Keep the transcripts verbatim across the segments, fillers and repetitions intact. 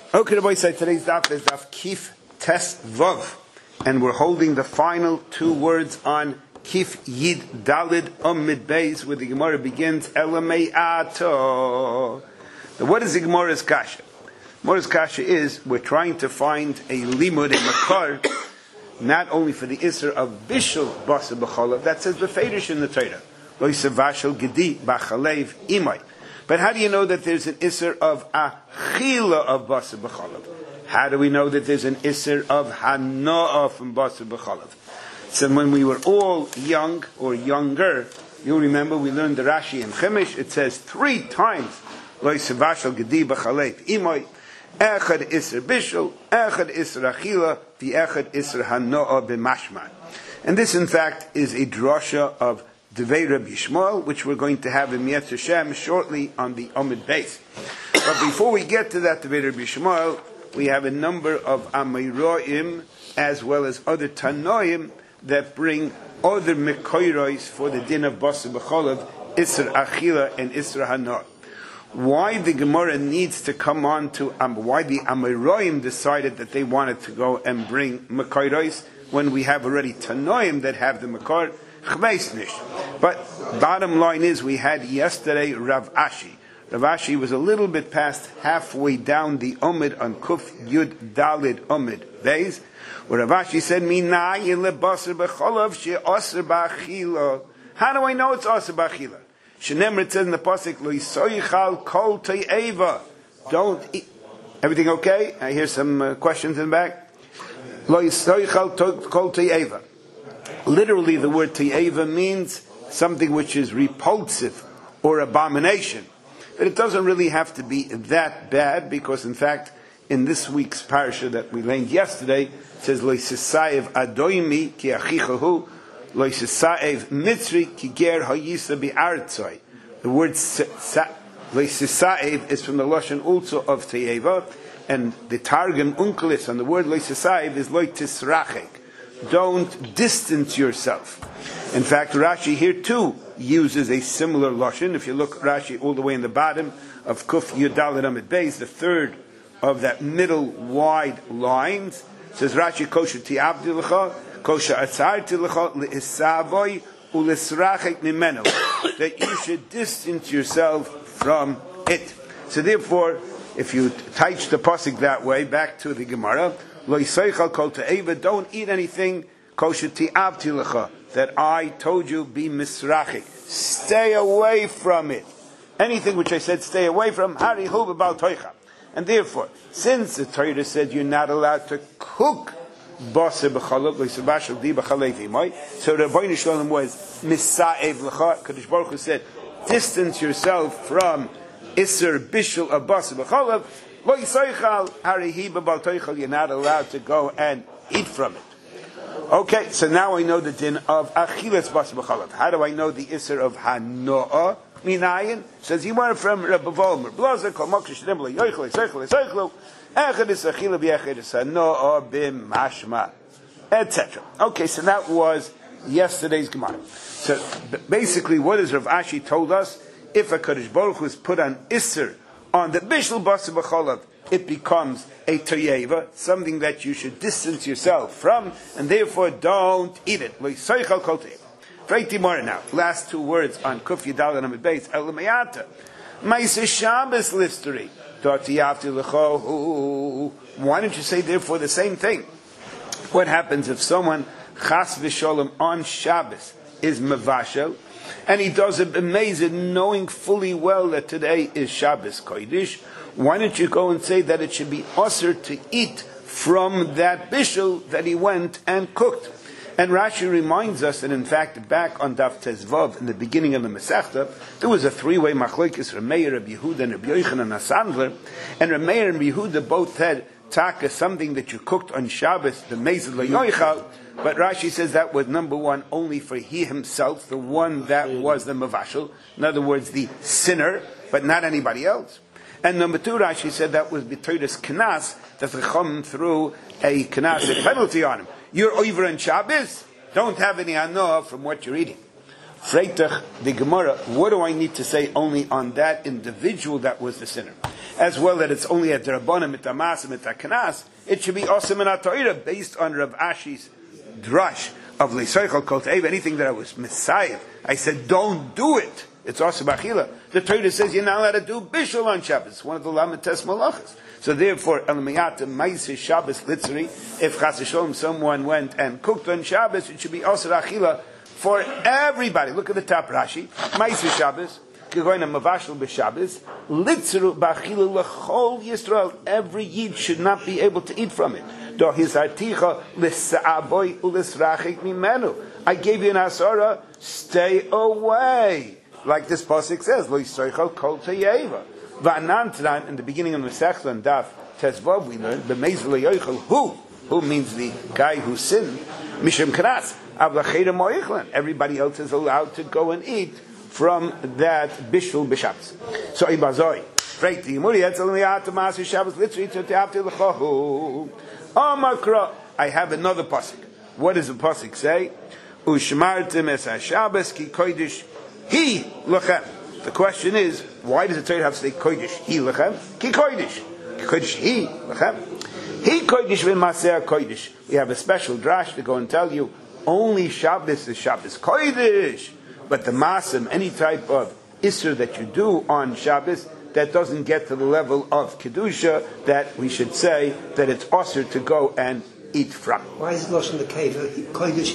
Okay, the boy said today's daf is daf Kif Tes Vav, and we're holding the final two words on Kif Yid Dalid Amid Beis, where the Gemara begins Elamei Ato. Now, what is the Gemara's kasha? Gemara's kasha is we're trying to find a limud, a makar, not only for the isser of bishul basa b'cholav that says befedish in the Torah, lo yisavashel gedi b'chalev imay. But how do you know that there's an isser of achila of basa b'cholav? How do we know that there's an isser of hanoah from basa b'cholav? So when we were all young or younger, you remember we learned the Rashi in Chumash. It says three times lo yisavashel gedi b'chalev imay. Echad isser bishul, echad isser achila, the echad isser hanoah b'mashma. And this, in fact, is a drasha of Devei Rabbi Yishmael, which we're going to have in Yetz Hashem shortly on the Amid Beis. But before we get to that Devei Rabbi Yishmael, we have a number of Amayroim as well as other Tanoim that bring other Mekoiros for the din of Basa B'cholav, Isser Achila and Isser Hanoah. Why the Gemara needs to come on to um, why the Amayroim decided that they wanted to go and bring Mekoiros when we have already Tanoim that have the Mekor. But bottom line is, we had yesterday Rav Ashi. Rav Ashi was a little bit past halfway down the Omid on Kuf Yud Dalid Omid Beis, where Rav Ashi said, "Minayin lebasar b'cholav she'aser b'achila." How do I know it's aser b'achila? Shenemar, it says in the pasuk, "Lo yisoichal kol te'eva." Don't eat. Everything okay? I hear some uh, questions in the back. Lo yisoichal kol te'eva. Literally, the word te'eva means something which is repulsive or abomination. But it doesn't really have to be that bad, because in fact, in this week's parasha that we learned yesterday, it says, Lo yisasayev adoimi ki achichahu, Lo yisasayev mitzri ki ger hayisa bi'artzoi. The word Lo yisasayev is from the Lashon also of te'eva, and the Targum Unkelis on the word Lo yisasayev is Lo tisrachek. Don't distance yourself. In fact, Rashi here too uses a similar lashon. If you look Rashi all the way in the bottom of Kuf Yud Daled Amid Beis, the third of that middle wide lines, says Rashi kosher ti'abdi l'cha, kosher atzarti l'cha, le'isavoy u'lesrachek mimeno, that you should distance yourself from it. So therefore, if you teach the pasuk that way, back to the Gemara, Lo yisaychal kol te'eva, don't eat anything kosher ti'abti l'cha, that I told you be misrachik. Stay away from it. Anything which I said stay away from, hari hu b'bal toicha. And therefore, since the Torah said you're not allowed to cook basa b'cholav, lo yisabashal di b'chalev imay, so the Rebbeinu Shalom was misa'ev l'cha. Kadosh Baruch Hu said, distance yourself from iser bishul of basa b'cholav. Lo yisaychal harihi b'bal toichal, you're not allowed to go and eat from it. Okay, so now I know the din of achilas basa b'cholav. How do I know the isser of hanoah? Minayin says you want it from Rabbi Volmer. Blazer kol mokrish nimla yoichel yisaychel yisaychelu echad is achila b'echad is hanoah b'mashma, et cetera. Okay, so that was yesterday's Gemara. So basically, what is Rav Ashi told us? If a Kadosh Baruch Hu is put on isser on the bishul basa b'cholav, it becomes a toyeva, something that you should distance yourself from, and therefore don't eat it. Lo yisaychal kol te'eva. Freiti more now. Last two words on Kuf Yidal and Amid Beis. Elamayata. Ma'aseh Shabbos listery. Totiyavti lecho. Why don't you say therefore the same thing? What happens if someone chas v'sholem on Shabbos is mevashel, and he does it amazing, knowing fully well that today is Shabbos Kodesh? Why don't you go and say that it should be usher to eat from that bishul that he went and cooked? And Rashi reminds us that in fact back on Daf Tezvav in the beginning of the Masechta, there was a three-way machlokes, Rameir, Rabbi Yehuda, and Rabbi Yochanan and Asandler, and Rameir and Rabbi Yehuda both had taka, something that you cooked on Shabbos, the mezid layoichal. But Rashi says that was number one only for he himself, the one that was the mavashel, in other words, the sinner, but not anybody else. And number two, Rashi said that was b'toides knas, that the chum threw a knas, a penalty on him. You're over on Shabbos, don't have any hanoah from what you're eating. Freitach the Gemara, what do I need to say only on that individual that was the sinner? as well that it's only a Derabanan mitamas mitakanas, it should be awesome in Torah based on Rav Ashi's drush of Leisoichel Kol Te'ev, anything that I was Messiah. I said, don't do it. It's also Bachila. The Torah says you're not allowed to do Bishul on Shabbos, one of the Lamites Malachas. So therefore, El Miyata Maisi Shabbos Litzri, if Chas Shalom someone went and cooked on Shabbos, it should be also Achila for everybody. Look at the top Rashi. Maisi Shabbos, Gegoyna Mavashal B'Shabbos, Litzru Bachila L'chol Yisrael. Every Yid should not be able to eat from it. Do his articha L'sa'aboy U'Lisrachik Mimenu. I gave you an asara, stay away. Like this pasuk says, Lo Yisroichel Kol Teyeva. Va'anantran, in the beginning of the Masechta and Daf Tezvav, we learned, B'meiz L'yoichel, who? Who means the guy who sinned? Mishim Kras. Avlacheda Moichlan. Everybody else is allowed to go and eat from that Bishul B'Shabbos. So, Ibazoi. Right, the Yemuri, Etzel Miyat, Masi Shabbos, Litzri, Te'afti L'chohu. Amakra. I have another pasuk. What does the pasuk say? Ushmartim es ha-Shabbos ki kodesh He lechem. The question is, why does the Torah have to say kodesh he lechem? Ki kodesh, ki kodesh he lechem. He kodesh v'maseh kodesh. We have a special drash to go and tell you. Only Shabbos is Shabbos kodesh, but the masim, any type of isser that you do on Shabbos, that doesn't get to the level of kedusha that we should say that it's osir to go and eat from. Why is it lost in the cave? Kodesh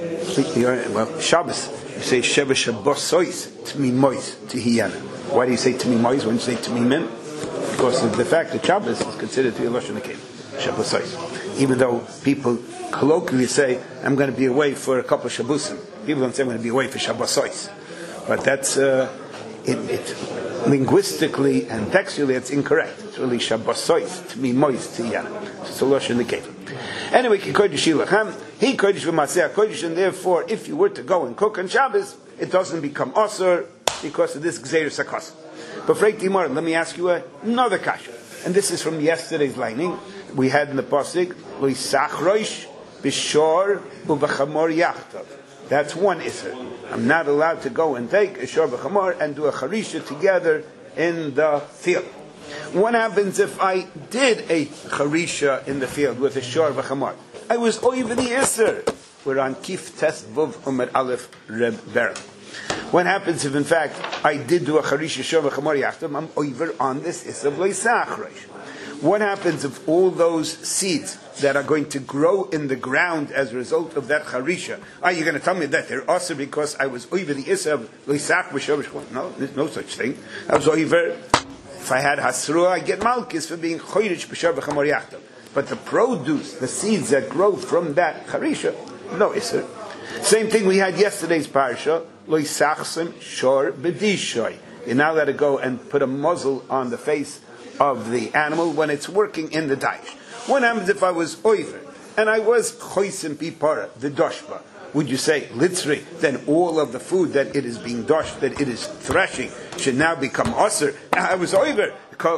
he. Well, Shabbos. You say Sheva Shabbosois Tmi Mois Tihiyana. Why do you say Tmi Mois when you say Tmi Min? Because of the fact that Shabbos is considered to be a Lashon HaKelim. Shabbosois. Even though people colloquially say, I'm going to be away for a couple of Shabbosim. People don't say I'm going to be away for Shabbosois. But that's, uh, it, it, linguistically and textually, it's incorrect. It's really Shabbosois Tmi Mois Tihiyana. It's a Lashon HaKelim. Anyway, he kodesh hilachem, he kodesh v'maseh kodesh, and therefore, if you were to go and cook on Shabbos, it doesn't become osur because of this gzeirus hakos. But Freik Dimar, let me ask you another kasha, and this is from yesterday's lining. We had in the pasuk lo yisachroish b'shor u'v'chamor yachtav. That's one iser. I'm not allowed to go and take a shor v'chamor and do a charisha together in the field. What happens if I did a charisha in the field with a shor v'chamar? I was over the iser. We're on Kif Tes Vuv Umar Aleph Reb Ber. What happens if, in fact, I did do a charisha shor v'chamar yachtam? I'm over on this iser v'leisachrosh. What happens if all those seeds that are going to grow in the ground as a result of that charisha, are you going to tell me that they're also because I was over the iser v'leisach? No, there's no such thing. I was over. If I had hasrua, I get malkis for being choyrish b'shar v'chamor yachtav. But the produce, the seeds that grow from that charisha, no iser. Same thing we had yesterday's parsha, lo yisachsim shor b'dishoy. You're now allowed to go and put a muzzle on the face of the animal when it's working in the daish. What happens if I was over and I was choysim pipara, the doshba? Would you say litzri? Then all of the food that it is being doshed, that it is threshing, should now become osir. I was over.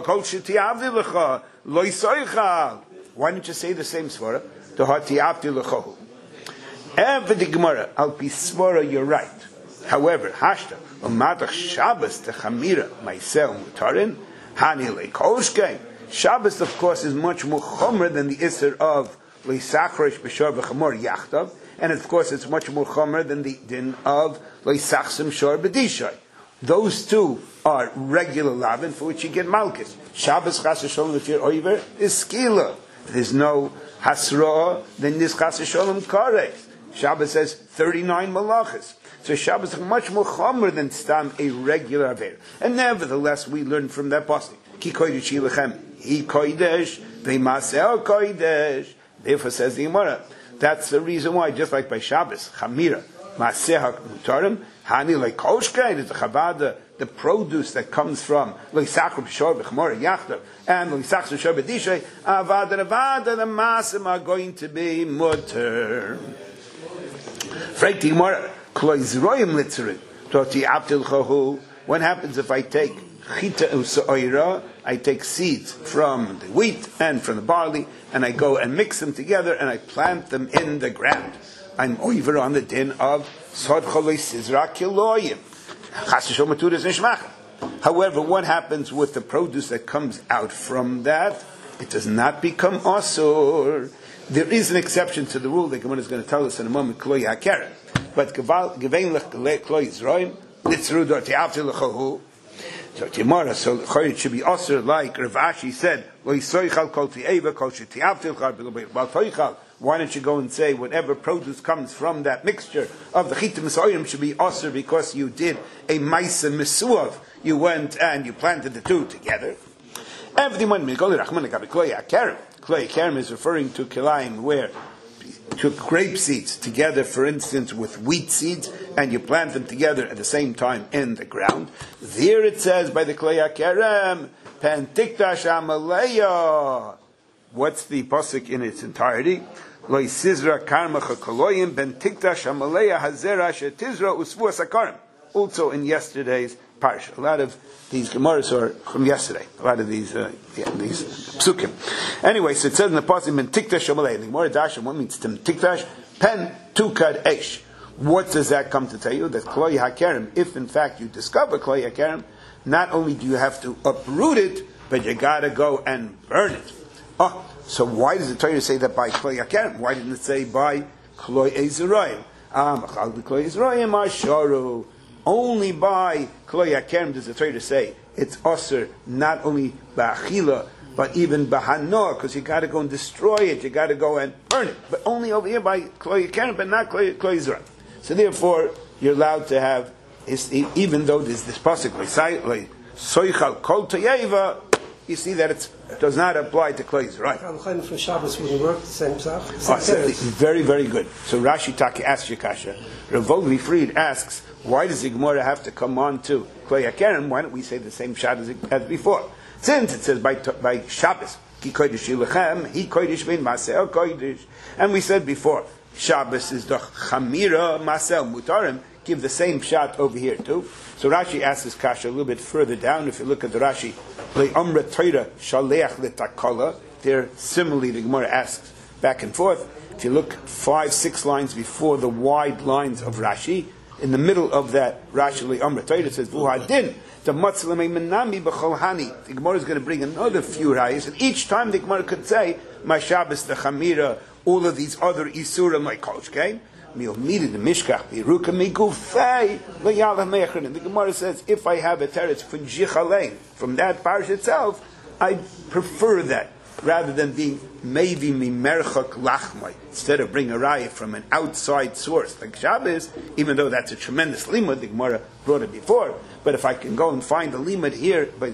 Why don't you say the same svara? Every Gemara, al pi svara, you're right. However, hashta umatach Shabbos techamira ma'aseh mutarin hani leikoshkein. Shabbos, of course, is much more chomer than the iser of leisachrosh b'shor v'chamor yachtav. And of course, it's much more chomer than the din of loisachsim shor b'dishay. Those two are regular lavin for which you get malchus. Shabbos chas v'sholom, if you're over, is skila. If there's no hasra, then this chas v'sholom kares. Shabbos says thirty-nine malachas. So Shabbos is much more chomer than stam a regular aver. And nevertheless, we learn from that pasuk. Ki kodesh yilachem, he kodesh, v'maseh kodesh. Therefore, says the Gemara, that's the reason why, just like by Shabbos, Chamira, Maaseh HaMutarim, Hani like Koshkein, is the Chavada, the produce that comes from Loisachru B'Shor B'Chmor Yachtav, and Loisachru B'Shor B'Dishay, Avada Avada, the Masim are going to be mutter. Freik Timor, Kloizroyim Litzerin, Toti Abtil Chohu. What happens if I take Chita U'Sa'ira, I take seeds from the wheat and from the barley, and I go and mix them together, and I plant them in the ground. I'm over on the din of Sod Choloi Sizra Kiloyim. Chas V'Shol Maturas Nishmacha. However, what happens with the produce that comes out from that? It does not become asur. There is an exception to the rule that Gemara is going to tell us in a moment, Kloi HaKerem. But Gevein Kloi Yisroim, Litzru Dor Te'avti L'chohu. So Gemara, so it should be asur like Rav Ashi said, Lo Yisoichal Kol Te'eva Kol She'Te'avti L'chohu. Why don't you go and say whatever produce comes from that mixture of the chitim misoyim should be asur because you did a ma'aseh misuav. You went and you planted the two together. Everything went Kloi HaKerem is referring to kilayim where you took grape seeds together, for instance, with wheat seeds, and you plant them together at the same time in the ground. There it says by the Kloi HaKerem, Pentikdash Amaleya. What's the pasuk in its entirety? Loi Sizra Karmacha Koloyim Ben Tikdash Amaleya Hazera Shetizra Usvu Sakarim. Also in yesterday's parsha. A lot of these Gemaras are from yesterday. A lot of these uh, yeah, these psukim. Anyway, so it says in the pasuk Ben Tikdash Amaleya. The Gemara Dasha, what means Tim Tikdash? Pen Tukad Eish. What does that come to tell you? That Kloi HaKerem, if in fact you discover Kloi HaKerem, not only do you have to uproot it, but you gotta go and burn it. Oh, so why does the Torah say that by Kloi HaKerem? Why didn't it say by Kloi Ezrayim? Ah, Kloi Ezrayim Asharu. Only by Kloi HaKerem does the Torah say it's asur, not only ba'achila, but even b'hanoah, because you got to go and destroy it, you got to go and burn it. But only over here by Kloi HaKerem, but not Kloi Ezrayim. So therefore, you're allowed to have, even though there's this pasuk like soichal kol toyeva, you see that it does not apply to Kloi Yisroim. Right. For Shabbos wouldn't work, the same stuff. Oh, so very, very good. So Rashi Taki asks Yakasha. Rav Vogli Fried asks, why does the Gemara have to come on to Kloi HaKerem? Why don't we say the same shot as, as before? Since it says by, by Shabbos, Ki kodesh yilachem, He kodesh vein masel kodesh. And we said before, Shabbos is the chamira masel mutarim. Give the same shot over here too. So Rashi asks this kasha a little bit further down. If you look at the Rashi, le'amra Torah shaleach letakala. There, similarly, the Gemara asks back and forth. If you look five, six lines before the wide lines of Rashi, in the middle of that Rashi le'amra Torah it says vuhadin the matzlamei menami b'cholhani. The Gemara is going to bring another few rayas, and each time the Gemara could say my Shabbos the chamira, all of these other isurim like kolshkein. The Gemara says, if I have a teretz from Jichalein, from that parish itself, I prefer that, rather than being maybe mimerchak lachmai. Instead of bringing a raya from an outside source, like Shabbos, even though that's a tremendous limud, the Gemara brought it before, but if I can go and find the limud here, but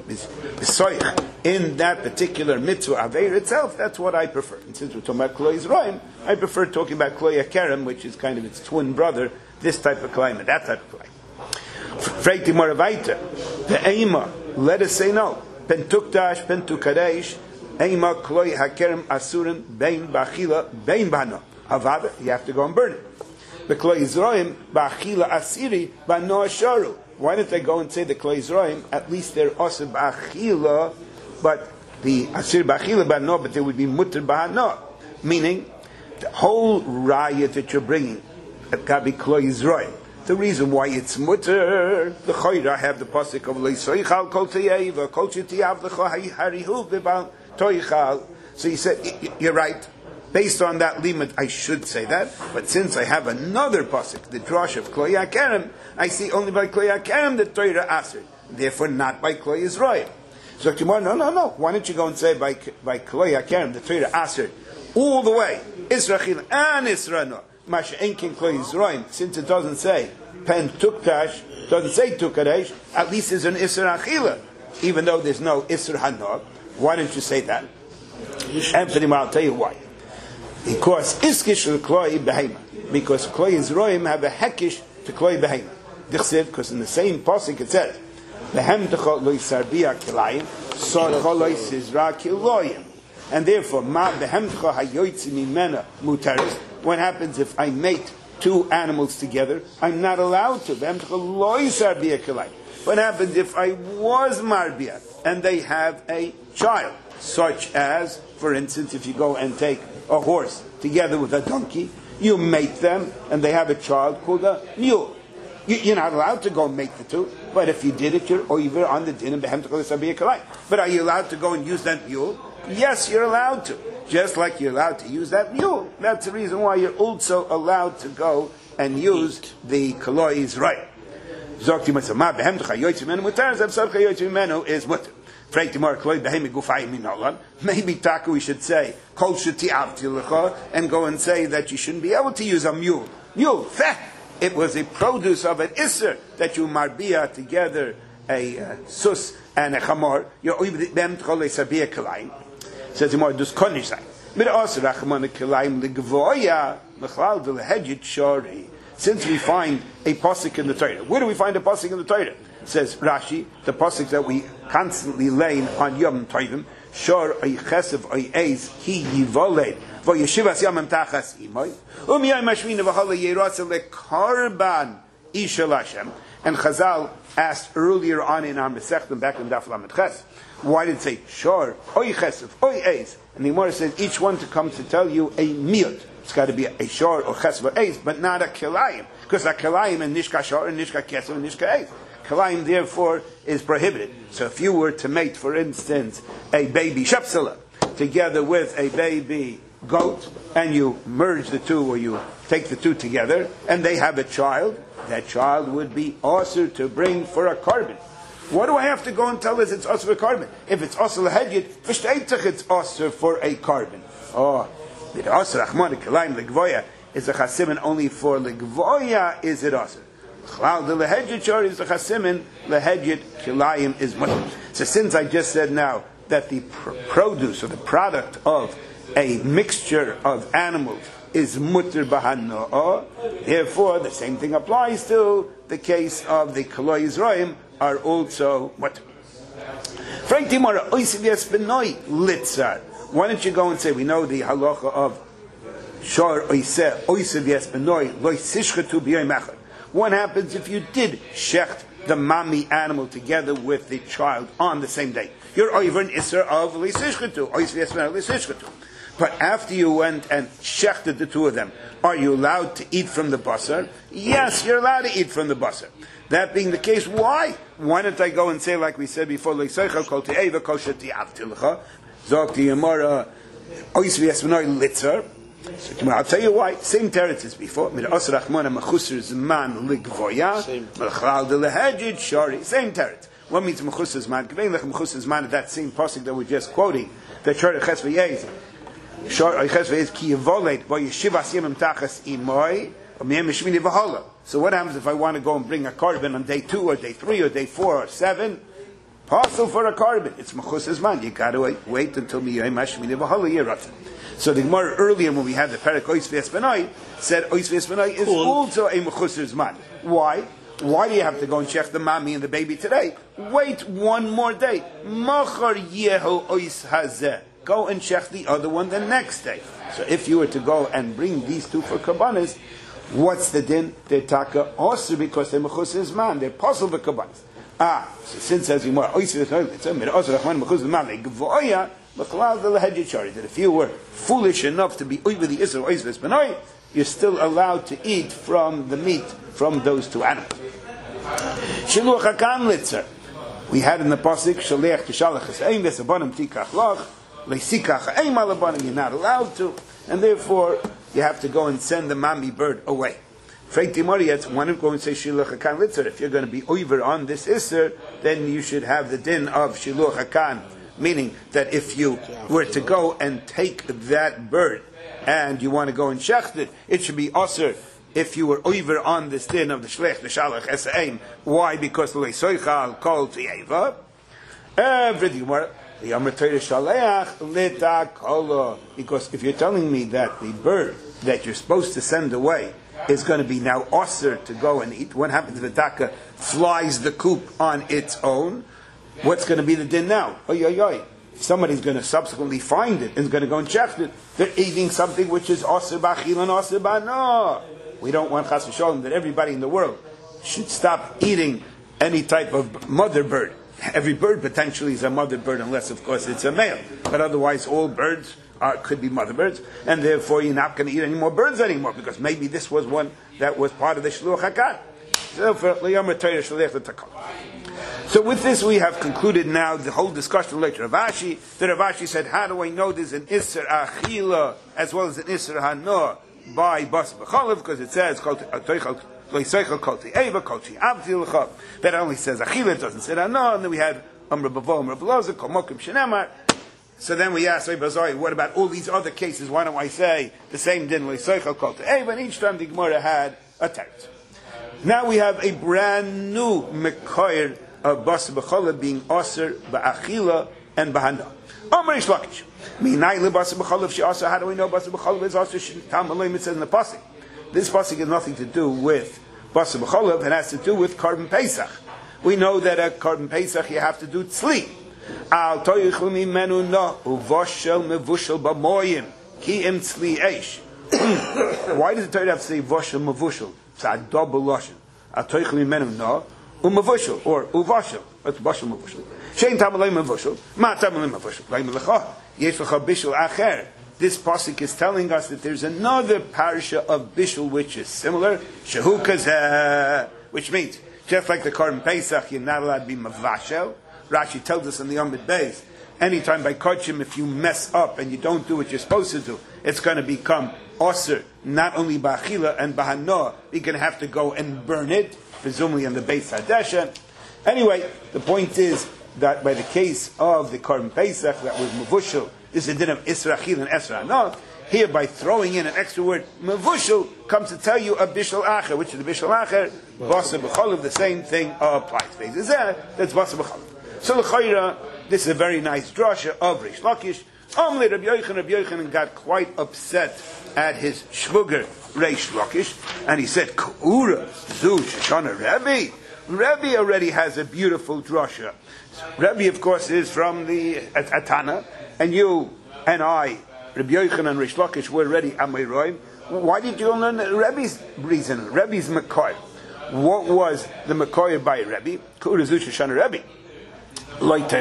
in that particular mitzvah aveir itself, that's what I prefer. And since we're talking about Kloi Yisroim, I prefer talking about Kloi HaKerem, which is kind of its twin brother, this type of climate, that type of climate. Freiti Moravita, the Eima, let us say no. Pentukdash, Pentukadesh, Eima Kloi HaKerem Asurim, Bein Bachila, Bein Bano. Avada, you have to go and burn it. The Kloi Yisroim, Bachila Asiri, Bano Asharu. Why don't they go and say the Kloi Yisroim? At least they're asir b'achila, but the asir b'achila b'ano, but they would be mutter b'hano. Meaning, the whole raya that you're bringing, it got to be Kloi Yisroim. The reason why it's mutter, the Chayra have the pasuk of Leisoichal kol teyeva, kol shetiyav l'cho harihu v'bal toichal. So you said, you're right. Based on that limit, I should say that. But since I have another pasuk, the drash of Kloi HaKerem, I see only by Kloi HaKerem the Torah asr. Therefore, not by Kloi Yisroim. So tomorrow, no, no, no. Why don't you go and say by by Kloi HaKerem the Torah asr all the way? Israchil and Israno. Masha Enkin Kloi Yisroim. Since it doesn't say Pen Tuktash, doesn't say Tukadesh, at least there's an Isra Achila. Even though there's no Isra Hanog. Why don't you say that? And for the I'll tell you why. Because iskish l'kloi behema, because kloi Yisroim have a hekish to kloi behema. Dichsev, because in the same pasuk it says, behem techol lo yisarbia kilayim, sorchol lo yisizra kiloyim, and therefore ma behem techol hayoytzi mimena mutaris. What happens if I mate two animals together? I'm not allowed to. Behem techol lo yisarbia kilayim. What happens if I was marbia and they have a child, such as, for instance, if you go and take a horse together with a donkey, you mate them, and they have a child called a mule. You, you're not allowed to go and make the two, but if you did it, you're over on the din and behem to sabiyah kalayim. But are you allowed to go and use that mule? Yes, you're allowed to. Just like you're allowed to use that mule. That's the reason why you're also allowed to go and use the kaloi Israel. Zokti Masama behem to chayoytz menu mutar, zavsar chayoytz menu is mutar. Maybe Taka we should say Kol Shati Avti and go and say that you shouldn't be able to use a mule. Mule, it was a produce of an Isser that you marbia together a uh, sus and a chamor. You're over them to call a sabia kalaim. Says the more dus konishai. But also rachman kalaim legvoya mechlal de lehedjit shori. Since we find a pasuk in the Torah, where do we find a pasuk in the Torah? Says Rashi, the pasuk that we constantly lay on Yom Tovim, Shor ay chesef ay eis hi yivoled v'yeshivas yamim tachas imoy umiyay mashvina v'hala yeratza lekarban ishel Hashem. And Chazal asked earlier on in our Masechtim back in Daf Lamed Ches, why did it say Shor ay chesef ay eis? And the Gemara says each one to come to tell you a miyut. It's got to be a shor or chesef or eis, but not a kilayim, because a kilayim and nishka shor and nishka kesef and nishka eis. Kalayim, therefore, is prohibited. So if you were to mate, for instance, a baby shepsela together with a baby goat, and you merge the two, or you take the two together, and they have a child, that child would be also to bring for a carbon. What do I have to go and tell us it's also for a carbon? If it's also lahedjit, v'shteitach it's also for a carbon. Oh, the also rachman kalayim legvoya is a chasimin only for legvoya, is it also? The lehedjit shor is the chasimin, lehedjit kilayim is mutter. So since I just said now that the pr- produce or the product of a mixture of animals is mutter b'hanoah, therefore the same thing applies to the case of the kaloi Yisraelim are also mutter. Frank Timora oisiv yesbenoi litzar. Why don't you go and say, we know the halacha of shor oiseh oisiv yesbenoi loy sishchetu b'yoyim echad. What happens if you did shecht the mami animal together with the child on the same day? You're over an isser of lisishketu, lisishketu. But after you went and shechted the two of them, are you allowed to eat from the basar? Yes, you're allowed to eat from the basar. That being the case, why? Why don't I go and say, like we said before, liseicha kol te'eva kol sheti avtilcha, zok the yamara ois v'yesvenoi litzer. So, I'll tell you why. Same teretz as before. Same teretz. What means mechusar zman? Gvein lech mechusar zman at that same pasuk that we're just quoting. The shor ches v'yez. Shor ches v'yez ki yevolet v'yeshivas yemim tachas imoy v'miyem mishmini v'hala. So what happens if I want to go and bring a carbon on day two or day three or day four or seven? Possible for a carbon. It's mechusar zman. You got to wait, wait until miyem mishmini v'hala yerat. So the Gemara earlier, when we had the Perek Ois V'Espenai, said Ois V'Espenai is cool. Also a Mechusar Zman. Why? Why do you have to go and check the mami and the baby today? Wait one more day. Machar Yeho Ois Hazeh. Go and check the other one the next day. So if you were to go and bring these two for Kabbanis, what's the din? They're taka also because they're Mechusar Zman. They're possible for Kabbanis. Ah, so since as Gemara Ois V'Espenai, it's a Mechusar Zman, Gvoya, that if you were foolish enough to be over the Isra Ois V'Espenai, you're still allowed to eat from the meat from those two animals. Shiluach hakan litzer. We had in the pasuk Shaliach Tishalach Esaim V'Sabanim Tikach Lach Leisikach Eim Alabanim. You're not allowed to, and therefore you have to go and send the mami bird away. Frank Timorietz, one of going to say Shiluach hakan litzer. If you're going to be over on this Isra, then you should have the din of Shiluach hakan. Meaning that if you were to go and take that bird and you want to go and shecht it, it should be osir if you were over on this din of the shlech, the shalach, esaim. Why? Because the leisoichal called to yeva. Everything more. The Amar Torah shaleach lita kolo. Because if you're telling me that the bird that you're supposed to send away is going to be now osir to go and eat, what happens if the taka flies the coop on its own? What's going to be the din now? Oy, oy, oy. Somebody's going to subsequently find it and is going to go and check it. They're eating something which is osir b'achil and osir b'no. We don't want chas v'sholem that everybody in the world should stop eating any type of mother bird. Every bird potentially is a mother bird unless, of course, it's a male. But otherwise, all birds are, could be mother birds. And therefore, you're not going to eat any more birds anymore because maybe this was one that was part of the shluch hakat. So with this we have concluded now the whole discussion later of Rav Ashi. The Rav Ashi said, how do I know there's an Isser Achila as well as an Isser Hanoah by Bas B'chalav? Because it says, that only says Achila, it doesn't say Hanoah. And then we had Amr Bavo, Amr B'loza, Kol Mokim Shenemar. So then we asked, what about all these other cases? Why don't I say the same din, Leiseichel Kol Te'eva? And each time the Gemara had a text. Now we have a brand new Mekoyer of Bas B'chalav being Aser Ba'achila and B'hana. Amr Reish Lakish. Minai leBas B'chalav she'Aser. How do we know Bas B'chalav is Aser? Tam Aleim, it says in the pasuk. This pasuk has nothing to do with Bas B'chalav. It has to do with Korban Pesach. We know that at Korban Pesach you have to do tzli. Al toyichel mimenu no uvoshel mevushel b'moyim ki im tzli eish. Why does the Torah have to say voshel mevushel? It's a double lashon. Al toyichel mimenu no umavushel or uvoshel. It's voshel mevushel. Shein tamalei mevushel. Ma tamalei mevushel. Laim lecha yesh lecha bishul acher. This pasuk is telling us that there's another parsha of bishul which is similar. Shehu kazeh, which means just like the Korban Pesach, you're not allowed to be mavashel. Rashi tells us in the Amid Beis, anytime by Kodshim, if you mess up and you don't do what you're supposed to do, it's going to become Osir, not only Ba'achila and Ba'hanoah, you're going to have to go and burn it, presumably in the Beis Hadesha. Anyway, the point is that by the case of the Korban Pesach, that was Mavushal, this is a din of Isra Achil and Esra Hanoah. Here, by throwing in an extra word, Mavushal, comes to tell you a Bishal Acher, which is the Bishal Acher, Basa B'chalav, the same thing applies. That's Basa B'chalav. So l'chayra, this is a very nice drasha of Reish Lakish. Amli Rabbi Yochanan, Rabbi Yochanan got quite upset at his shvuger Reish Lakish, and he said, "K'ura zu Shoshana Rebbe." Rebbe already has a beautiful drasha. Rebbe, of course, is from the Atana, and you and I, Rabbi Yochanan and Reish Lakish, were already Amoraim. Why did you learn Rebbe's reason? Rebbe's Makar. What was the Makar by Rebbe? K'ura zu Shoshana Rebbe. Where is this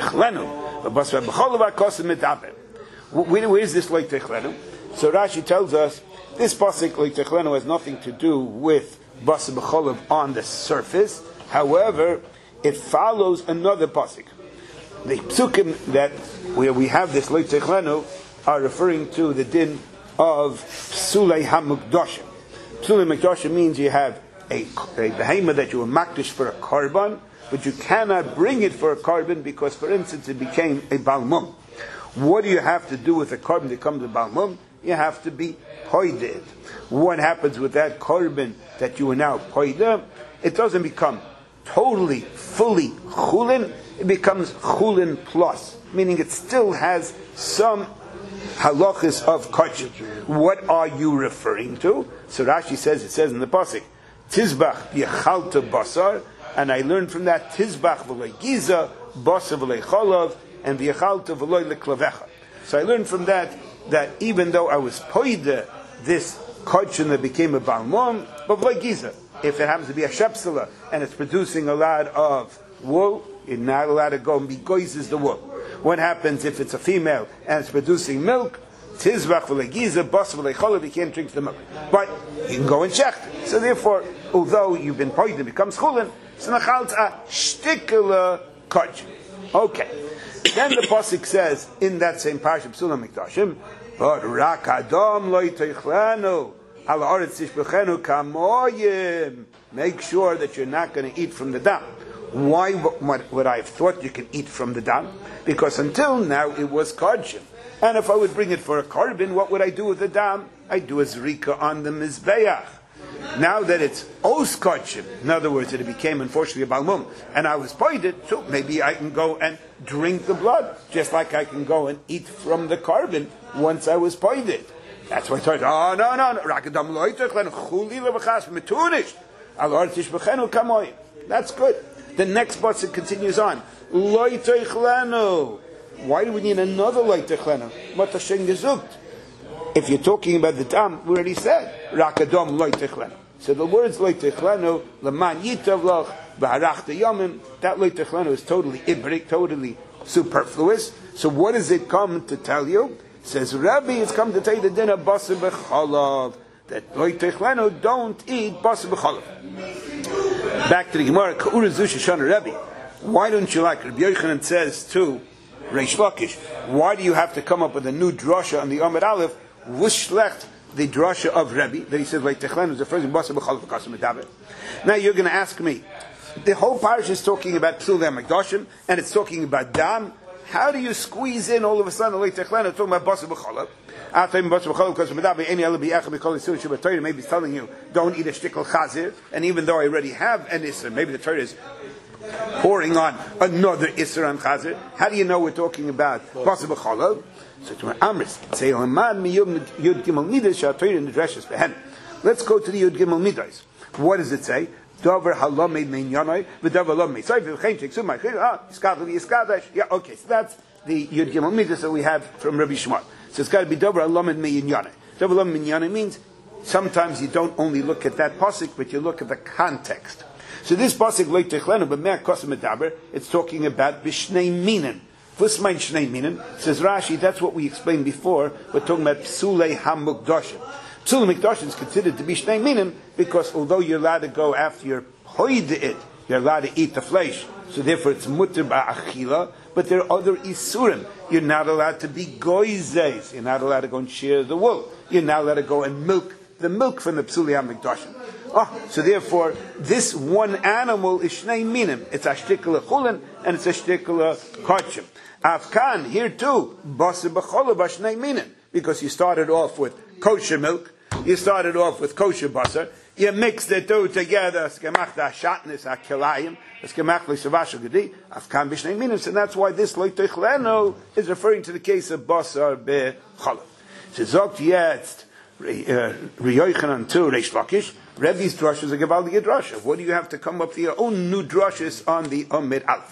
loy techlenu? So Rashi tells us this pasuk loy techlenu has nothing to do with basa b'cholav on the surface. However, it follows another pasuk. The psukim that where we have this loy techlenu are referring to the din of psulei hamukdashim. Psulei hamukdashim means you have a, a behemoth that you were makdish for a korban, but you cannot bring it for a korban because, for instance, it became a balmum. What do you have to do with a korban that becomes a balmum? You have to be poided. What happens with that korban that you are now poided? It doesn't become totally, fully chulin. It becomes chulin plus, meaning it still has some halachas of kachim. What are you referring to? So Rashi says, it says in the pasuk, Tizbach yechalta basar. And I learned from that Tizbach v'loy giza, basa v'loy cholav, and v'yechalta v'loy leklavecha. So I learned from that that even though I was poide this kachin that became a balmum, but v'loy giza, if it happens to be a shepsela and it's producing a lot of wool, you're not allowed to go and be goizes the wool. What happens if it's a female and it's producing milk? Tizbach v'loy giza, basa v'loy cholav, you can't drink the milk. But you can go and check. So therefore, although you've been poide, it becomes chulin. So nachaltz a shtikela kach. Okay. Then the pasuk says in that same parsha Psulam Mikdashim, but rak adam lo yitechlanu al haaretz tishbechenu kamoyim. Make sure that you're not going to eat from the dam. Why what, would I have thought you can eat from the dam? Because until now it was kachim. And if I would bring it for a korban, what would I do with the dam? I do a zrika on the mizbeach. Now that it's os kachim, in other words, that it became unfortunately a balmum, and I was poided, so maybe I can go and drink the blood, just like I can go and eat from the carbon once I was poided. That's why I thought, oh no no no, rakadam loitach len chuli levachas metunish al artish bechenu kamoy. That's good. The next pasuk continues on. Loitach lenu. Why do we need another loitach lenu? Matasheng gezugt. If you're talking about the dam, we already said rakadam loitechlenu. So the words loitechlenu, leman yitavlach, b'harachta yomim, that loitechlenu is totally ibrik, totally superfluous. So what does it come to tell you? It says Rabbi has come to tell you the din of basar b'chalav, that loitechlenu don't eat basar b'chalav. Back to the Gemara, Ka'ura Zusha Shana Rebbe. Why don't you like Rabbi Yochanan says to Reish Lakish, why do you have to come up with a new drasha on the Amud Aleph? Wushlecht the drasha of Rebbe that he says like Techlen was the first basa b'chol v'kasam medaber. Now you're going to ask me, the whole parish is talking about Psul Hamikdashim and it's talking about Dam. How do you squeeze in all of a sudden like Techlen talking about basa b'chol? After basa b'chol v'kasam medaber, any other bi'ach b'kol yisur shabbat maybe it's telling you don't eat a shtickle chazir. And even though I already have an isser, maybe the Torah is pouring on another isser on chazir. How do you know we're talking about basa b'chol? So to Amris, say Laman mi Yud Gimel Midas Shatoir in the dresses behen. Let's go to the Yud Gimel Midas. What does it say? Dover halamed mein yanoi, v'dover lamed. Sorry, v'chein sheksu my ah, iskadav iskadash. Yeah, okay. So that's the Yud Gimel Midas that we have from Rabbi Shmuel. So it's got to be dover halamed mein yanoi. Dover lamed mein yanoi means sometimes you don't only look at that pasuk, but you look at the context. So this pasuk loy techlenu b'meh kosem medaber. It's talking about b'shnei minen. Says Rashi, that's what we explained before. We're talking about Psulei HaMukdashim. Psulei HaMukdashim is considered to be Shnei Minim because although you're allowed to go after you're hoid it, you're allowed to eat the flesh. So therefore it's mutter ba'achila, but there are other isurim. You're not allowed to be goizes. You're not allowed to go and shear the wool. You're not allowed to go and milk the milk from the Psulei HaMukdashim. Oh, so therefore, this one animal is Shnei Minim. It's a shtikla chulin and it's a shtikla kachim. Afkan, here too, basa b'chola b'shnei minim, because you started off with kosher milk, you started off with kosher basar, you mixed the two together, skemach da shatnis ha-kilayim, skemach l'shavashal gedi, afkan b'shnei minim, so that's why this loitechleno is referring to the case of basar b'chola. So zogt jetzt, Riyochanan to Reish Lakish, Rebbe's drush is a gevaldige drush. What do you have to come up with your own new drushes on the Amud Aleph?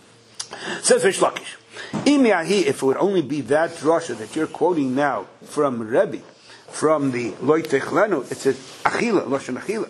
Says Reish Lakish, if it would only be that drasha that you're quoting now from Rebbe, from the Loi Techlenu, it says Achila, Loshan Achila.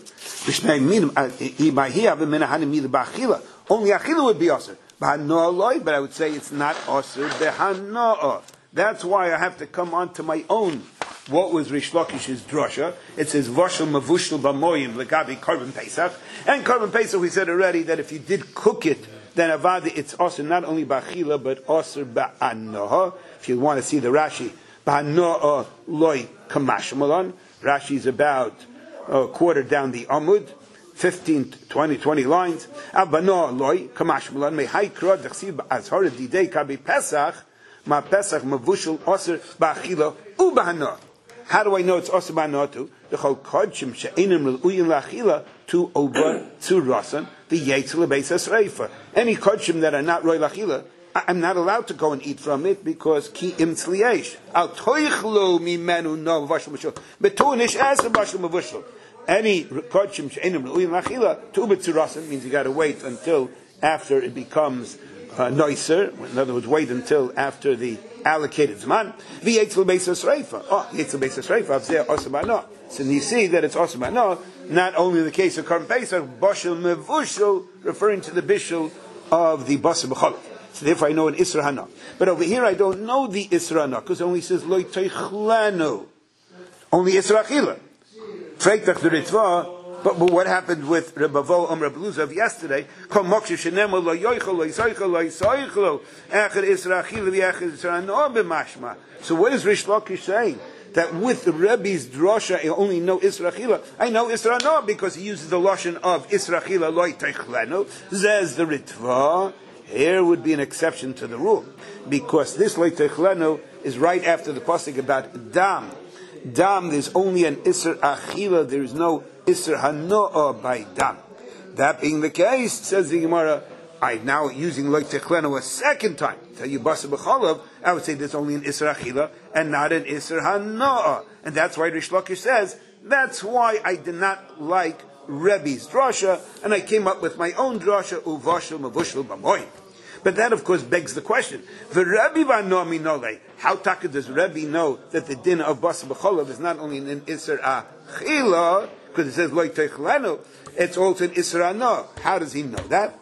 Only Achila would be Asr. But I would say it's not Asr Behanoah. That's why I have to come on to my own. What was Reish Lakish's drasha? It says Vashal Mavushal Bamoyim Legabi Korban Pesach. And Korban Pesach, we said already that if you did cook it, then avada it's also not only ba'achila but also ba'anoha. If you want to see the Rashi, ba'anoha loy kamashmalon. Rashi is about a quarter down the Amud, fifteen, twenty, twenty lines. Abanoha loy kamashmalon mehai krod dechsiv azhar didei kabi pesach ma pesach mavushal osir ba'achila u ba'anoha. How do I know it's also ba'anoha too? The chol kodshim she'enim l'uyin la'achila to over to rasan. The Yetzel Beis HaSreifa. Any kodshim that are not roy lachila, I'm not allowed to go and eat from it because ki im tzliyesh. Al toichlo mimenu no vashel mashul. Betunish as a vashel mavushel. Any kodshim she'enim l'uyin lachila to uber tzurasim means you got to wait until after it becomes uh, noiser. In other words, wait until after the allocated zman. The Yetzel Beis HaSreifa. Oh, Yetzel Beis HaSreifa. Avzeh osabano. So you see that it's osabano. Not only in the case of Korban Pesach, Bashal Mevushal, referring to the Bishul of the Basa B'cholah. So therefore I know an Isra Hana. But over here I don't know the Isra Hana, because it only says Loi Teichlanu. Only Isra Achila. Freitach the Ritva, but, but what happened with Rebavo Om Rebbeluza of yesterday? Kol Mokshe Shenemo Lo Yoichel Lo Yisoichel Lo Yisoichel Echad Isra Achila V'Echad Isra Hana B'Mashma. So what is Reish Lakish saying? That with the Rebbe's drasha, I only know Isra Achila. I know Isra Hana because he uses the lashon of Isra Achila Loi Teichlenu. Says the Ritva. Here would be an exception to the rule because this Loi Teichlenu is right after the pasuk about Dam. Dam, there's only an Isra Achila. There is no Isra Hana by Dam. That being the case, says the Gemara, I now using Loi Teichlenu a second time. Tell you Basa B'cholav, I would say there's only an Isra Achila and not an Isra Hanoah. And that's why Reish Lakish says, that's why I did not like Rebbe's drasha, and I came up with my own drasha, Uvashal Mavushal Bamoy. But that, of course, begs the question, the Rebbe V'ano Minole, how taka does Rebbe know that the din of Basa B'cholav is not only an Isra Achila, because it says Loi Teichlenu, it's also an Isra Hanoah. How does he know that?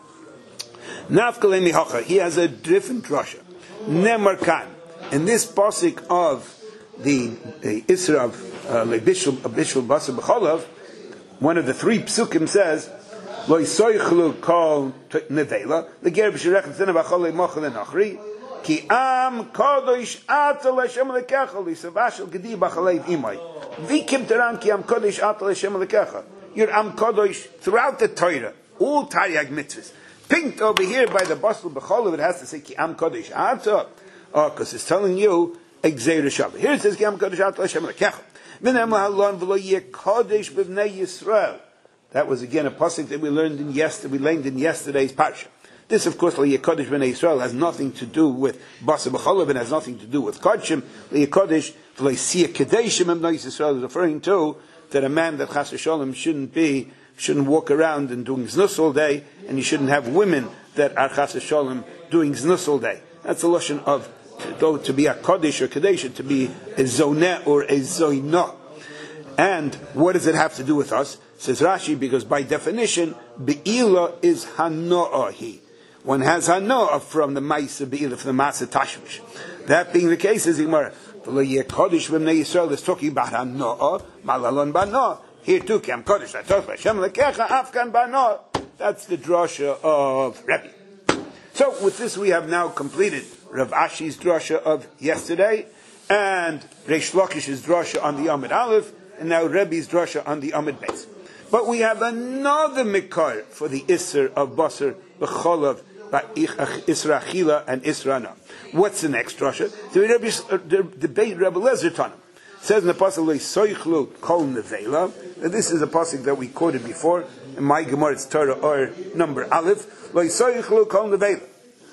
Nafkalei mihacha. He has a different drasha. Nemar kan. In this pasuk of the, the Isra of Lebishul Basa B'cholav, one of the three psukim says Lo yisoichlu kol nevela. The ger b'shirech tzina b'cholei mochel enachri. Ki am kodesh atal Hashem lekecha lisavashel gedi b'cholei imay. Vikim teran ki am kodesh atal Hashem lekecha. You're am kodesh throughout the Torah, all Taryag mitzvahs. Pinked over here by the Basel b'cholev, it has to say ki am kodesh atal. Oh, because it's telling you exeir shabbat. Here it says ki am kodesh atal Hashem lekecha. Min halon v'lo yeh kodesh b'vnei Yisrael. That was again a pasuk that we learned in yesterday. We learned in yesterday's parsha. This, of course, Liyakodesh B'nai Yisrael has nothing to do with Basa B'cholav and has nothing to do with Kodshim. Liyakodesh V'leisiya Kadeshim B'nai Yisrael is referring to that a man that Chas V'Sholem shouldn't be, shouldn't walk around and doing znus all day, and you shouldn't have women that are Chas V'Sholem doing znus all day. That's a lashon of to, to be a Kodesh or Kadesh, to be a Zoneh or a Zoinah. And what does it have to do with us? Says Rashi, because by definition, Be'ila is Hano'ahi. One has Hano'ah from the Maisa Be'ila, from the Masa Tashmish. That being the case, is Gemara, V'lo Kodesh B'nei Yisrael is talking about Hano'ah, Malalon Bano'ah. Here too, Kam Kodesh, Hashem Lekecha, Afkan Bano'ah. That's the drasha of Rebbe. So with this we have now completed Rav Ashi's drasha of yesterday, and Reish Lakish's drasha on the Amid Aleph, and now Rebbe's drasha on the Amid Beis. But we have another mikar for the Isser of Basar, B'cholav, Isra Achila, and Isra Na. What's the next drasha? The debate Rebbe Lezer Tanam. Says in the pasuk, Soichlu Kol Nevela. This is a pasuk that we quoted before in my Gemara, it's Torah or number Aleph. Soichlu Kol Nevela.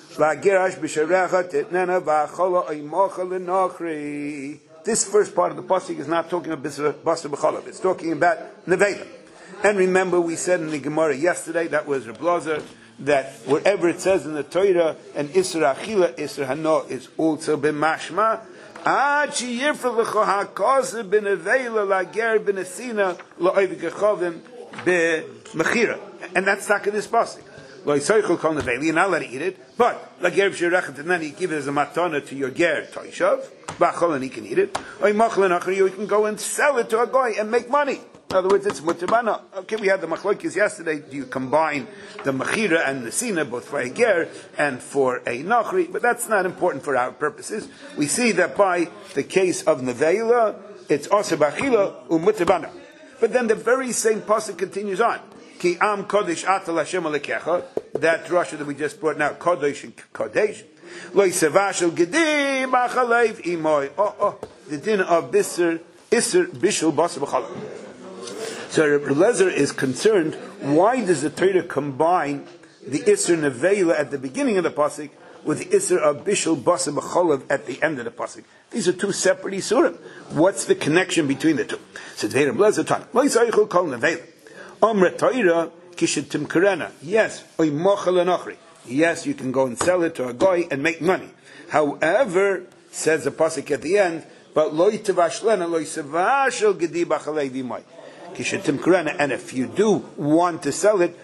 This first part of the pasuk is not talking about Basar B'cholav. It's talking about Nevela. And remember, we said in the Gemara yesterday, that was Reb Lazar, that wherever it says in the Torah, and Isra Achila, Isra Hano is also b'mashma. Ad sheyifra l'cho ha'kosa b'nevela lager b'nesina la'oiv gechovim b'mechira. And that's not in this pasuk. Lo yisoichel kol nevela, you're not allowed to eat it, but lager b'shirechet, and then you give it as a matana to your ger toishav, b'achol, and he can eat it. Or machal and achar, you can go and sell it to a guy and make money. In other words, it's mutabana. Okay, we had the machlokes yesterday. Do you combine the mechira and the sina, both for a ger and for a nachri? But that's not important for our purposes. We see that by the case of nevela, it's also bachila umutabana. But then the very same pasuk continues on. Ki am kodesh atal Hashem alekecha. That drasha that we just brought now, kodesh and kodesh. Lo yisavashel gedi b'chalev imoy. Oh, oh, the din of biser, iser bishul basar b'chalev. So Rebbe Lezer is concerned, why does the Torah combine the Isser Nevela at the beginning of the Pasuk with the Isser of Bishul Basar B'cholav at the end of the Pasuk? These are two separate Isurim. What's the connection between the two? So Rebbe Lezer Tan, Lo Yisaychul Kol Nevela. Omre Torah Kishet Timkarena. Yes, Oy Mochel Enochri. Yes, you can go and sell it to a guy and make money. However, says the Pasuk at the end, but Lo Yitavashlena Lo Yisavashel Gedi B'chalei V'imai. And if you do want to sell it,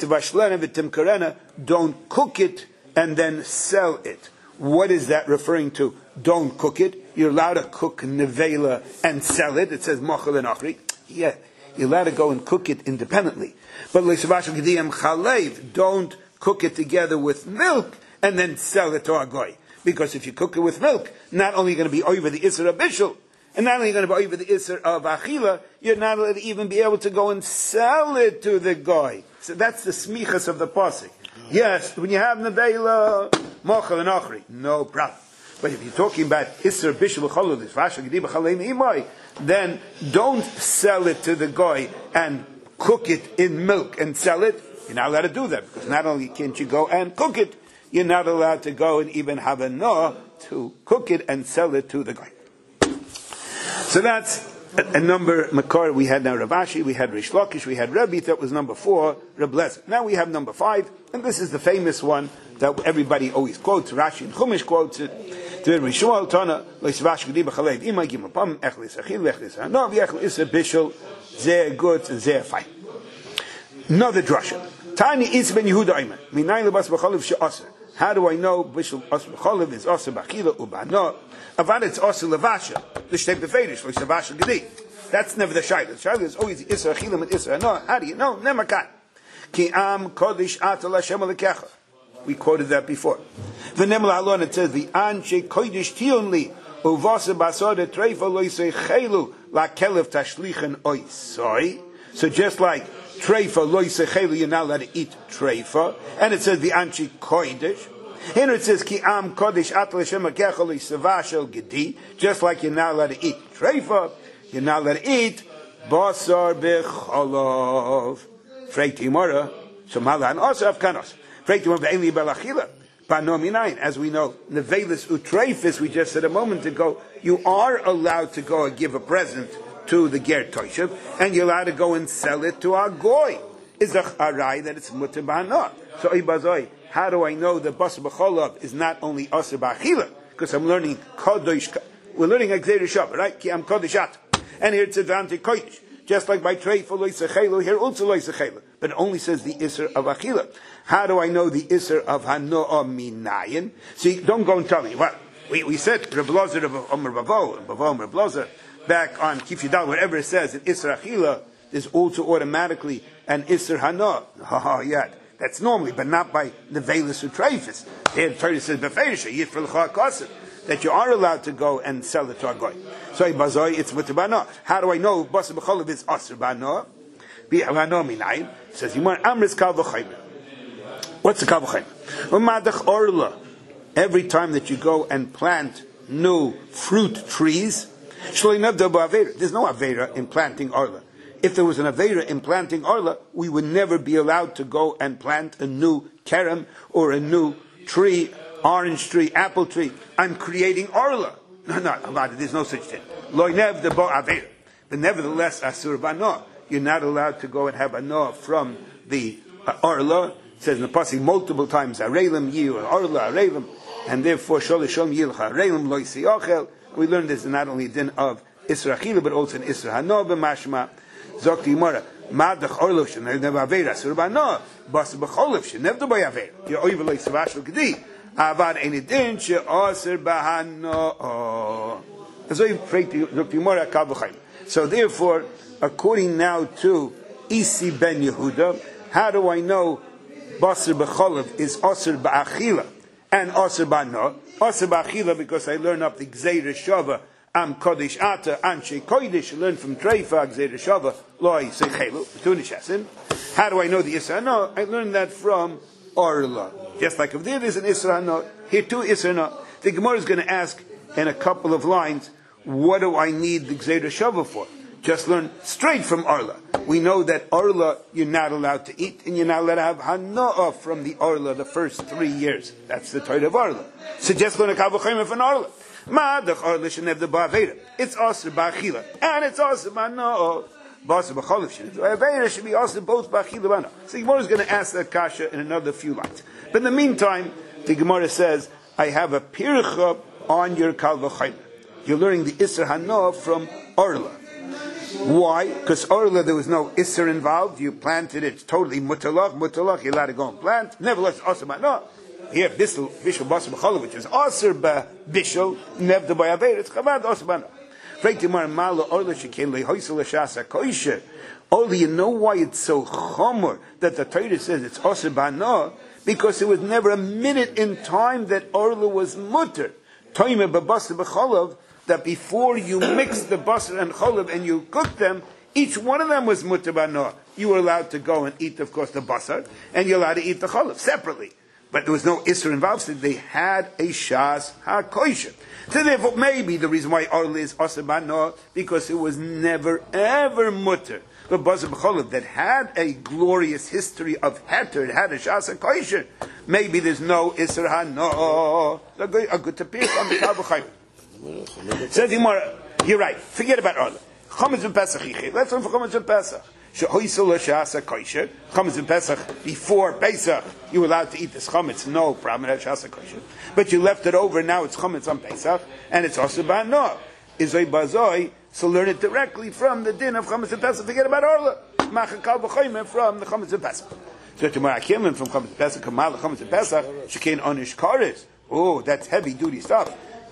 don't cook it and then sell it. What is that referring to? Don't cook it. You're allowed to cook nevela and sell it. It says mochel and achri. Yeah, you're allowed to go and cook it independently. But don't cook it together with milk and then sell it to a goy. Because if you cook it with milk, not only going to be over the Isra Bishul, and not only going to be over the Isser of Achila, you're not allowed to even be able to go and sell it to the guy. So that's the smichas of the pasuk. Yes, when you have nevela, mochel and achri, no problem. But if you're talking about Isser Bishul Cholol, Vashal Gedi B'chaleim Imai, then don't sell it to the guy and cook it in milk and sell it. You're not allowed to do that, because not only can't you go and cook it, you're not allowed to go and even have a noah to cook it and sell it to the guy. So that's a, a number, Makar, we had now Rav Ashi, we had Rish Lakish, we had Rebbe, that was number four, Reb Lezer. Now we have number five, and this is the famous one that everybody always quotes, Rashi and Chumash quotes it. Another drasha. Tani Itz ben Yehuda Ayman. Minayin lebas b'cholav she'aser. How do I know bishul aser b'cholav is aser b'achila ubano? Avad it's aser levasha. L'shtei b'feidish l'shavasha gedi. That's never the shayla. The shayla is always Isra Achilam and Isra. No, how do you know? Nemakan. Ki am kodesh atal Hashem alekecha. We quoted that before. V'nemel alon, it says, V'anshe kodesh tionli, uvasa basada treifa loisei chelu, la kelev tashlichen oisoi. So just like treifa loisei chelu, you're not allowed to eat treifa. And it says, V'anshe kodesh. Here it says, Ki am kodesh atal Hashem alekecha loiseva shel gedi. Just like you're not allowed to eat treifa, you're not allowed to eat basar b'cholov. Freit Timora, so malan also afkanos. Freit Timora ve'enli belachila. As we know, nevelis utreifis, we just said a moment ago, you are allowed to go and give a present to the ger toshev, and you're allowed to go and sell it to a goy. Is a arai that it's mutter b'hana. So ibazoi, how do I know that basar b'cholov is not only asur b'achila? Because I'm learning kodesh. We're learning Agzei Shav, right? Ki am kodeshat, and here it's advanti kodesh. Just like by treifa loisechelu, here also loisechelu. But it only says the Isser of Achila. How do I know the Isser of Hanoah Minayin? See, don't go and tell me. What? We, we said, Reb Lozer of Omer Bavo, and Bavo Reb Lozer, back on Kif Yidal, wherever it says in Isser Achila, there's also automatically an Isser Hanoah. Ha yeah. That's normally, but not by the Velis Utreifis. Here the Torah says, Beferisha, Yifrel Chakasir, that you are allowed to go and sell it to a goy. So Ibazoi, it's mutter b'hana. How do I know basar b'cholov is asur b'hana? B'hana minayin says Yimar Amris kal v'chaymer. What's the kal v'chaymer? Umadach orla. Every time that you go and plant new fruit trees, there's no avera in planting orla. If there was an avera in planting orla, we would never be allowed to go and plant a new kerem or a new tree. Orange tree, apple tree. I'm creating orla. No, no, there's no such thing. Loinev the bo avir. But nevertheless, asur b'hana. You're not allowed to go and have a noah from the uh, orla. It says in the pasuk multiple times, arelim yiu, orla, arelim, and therefore sholishom yilcha, arelim loy siyochel. We learned this in not only din of Isra Achila, but also in Isra Hanoah b'mashma. Zok Yimara, madach orla shenev avir, asur b'hana, basar b'cholov shenev the boy avir. You're over loy savashel gedi. Avad enidin she aser bahano. So therefore, according now to Isi ben Yehuda, how do I know basar b'cholov is aser ba'achila and aser ba'no? Aser ba'achila because I learn up the Gzeir Shava am kodesh ata anshe kodesh. Learn from Treifa Gzeir Shava loy seichelu tunishasin. How do I know the Isra? No, I learned that from Orla. Just like if there is an Isra no, here too Isra no. The Gemara is going to ask in a couple of lines, what do I need the Gzeir Shava for? Just learn straight from Orla. We know that Orla you're not allowed to eat, and you're not allowed to have Hanoah from the Orla the first three years. That's the Torah of Orla. So just learn a Kal V'chomer from Orla. Ma'adach Orla shenev the ba'avera. It's also ba'achila, and it's also ba'noah. Basar b'cholov shenev the ba'avera should be also both ba'achila ba'noah. So the Gemara is going to ask that kasha in another few lines. But in the meantime, the Gemara says, I have a pircha on your Kal V'chomer. You're learning the Isser Hanoah from Orla. Why? Because Orla, there was no Isser involved. You planted it totally mutalach, mutalach, you're allowed to go and plant. Nevertheless, Asr Ba'no. Here, Bishul, Bishul Basar B'cholov, which is Asr B'Bishul, Nevda B'Yaver, it's Chabad, Asr Ba'no. Freitimar Mala Orla Shekin Lehoisel L'Shasa Koisha. Only you know why it's so chomer that the Torah says it's Asr Ba'no? Because there was never a minute in time that Orla was mutter. Toime B'Basar B'cholov, that before you mix the basar and cholov and you cook them, each one of them was mutter b'hanoah. You were allowed to go and eat, of course, the basar, and you're allowed to eat the cholov separately. But there was no isser involved, so they had a shas ha-koisha. So therefore, maybe the reason why orla is asr b'hanoah, because it was never, ever mutter. The basar b'cholov that had a glorious history of heter, it had a shas ha-koisha. Maybe there's no isser hanoah. A good, a good tapir on the Kal V'chomer. Says Gemara, you're right. Forget about Orla. Chametz and Pesach. Let's learn for Chametz and Pesach. Shehoisel l'shasa kosher. Chametz and Pesach before Pesach, you were allowed to eat this chametz. No problem. That's shasa kosher. But you left it over. Now it's chametz on Pesach, and it's also ba'no. Izoi bazoi. So learn it directly from the din of Chametz and Pesach. Forget about Orla. Macha Kal V'chomer from the Chametz and Pesach. So tomorrow I came in from Chametz and Pesach. Kamal Chametz and Pesach. Shekein onish kares. Oh, that's heavy duty stuff.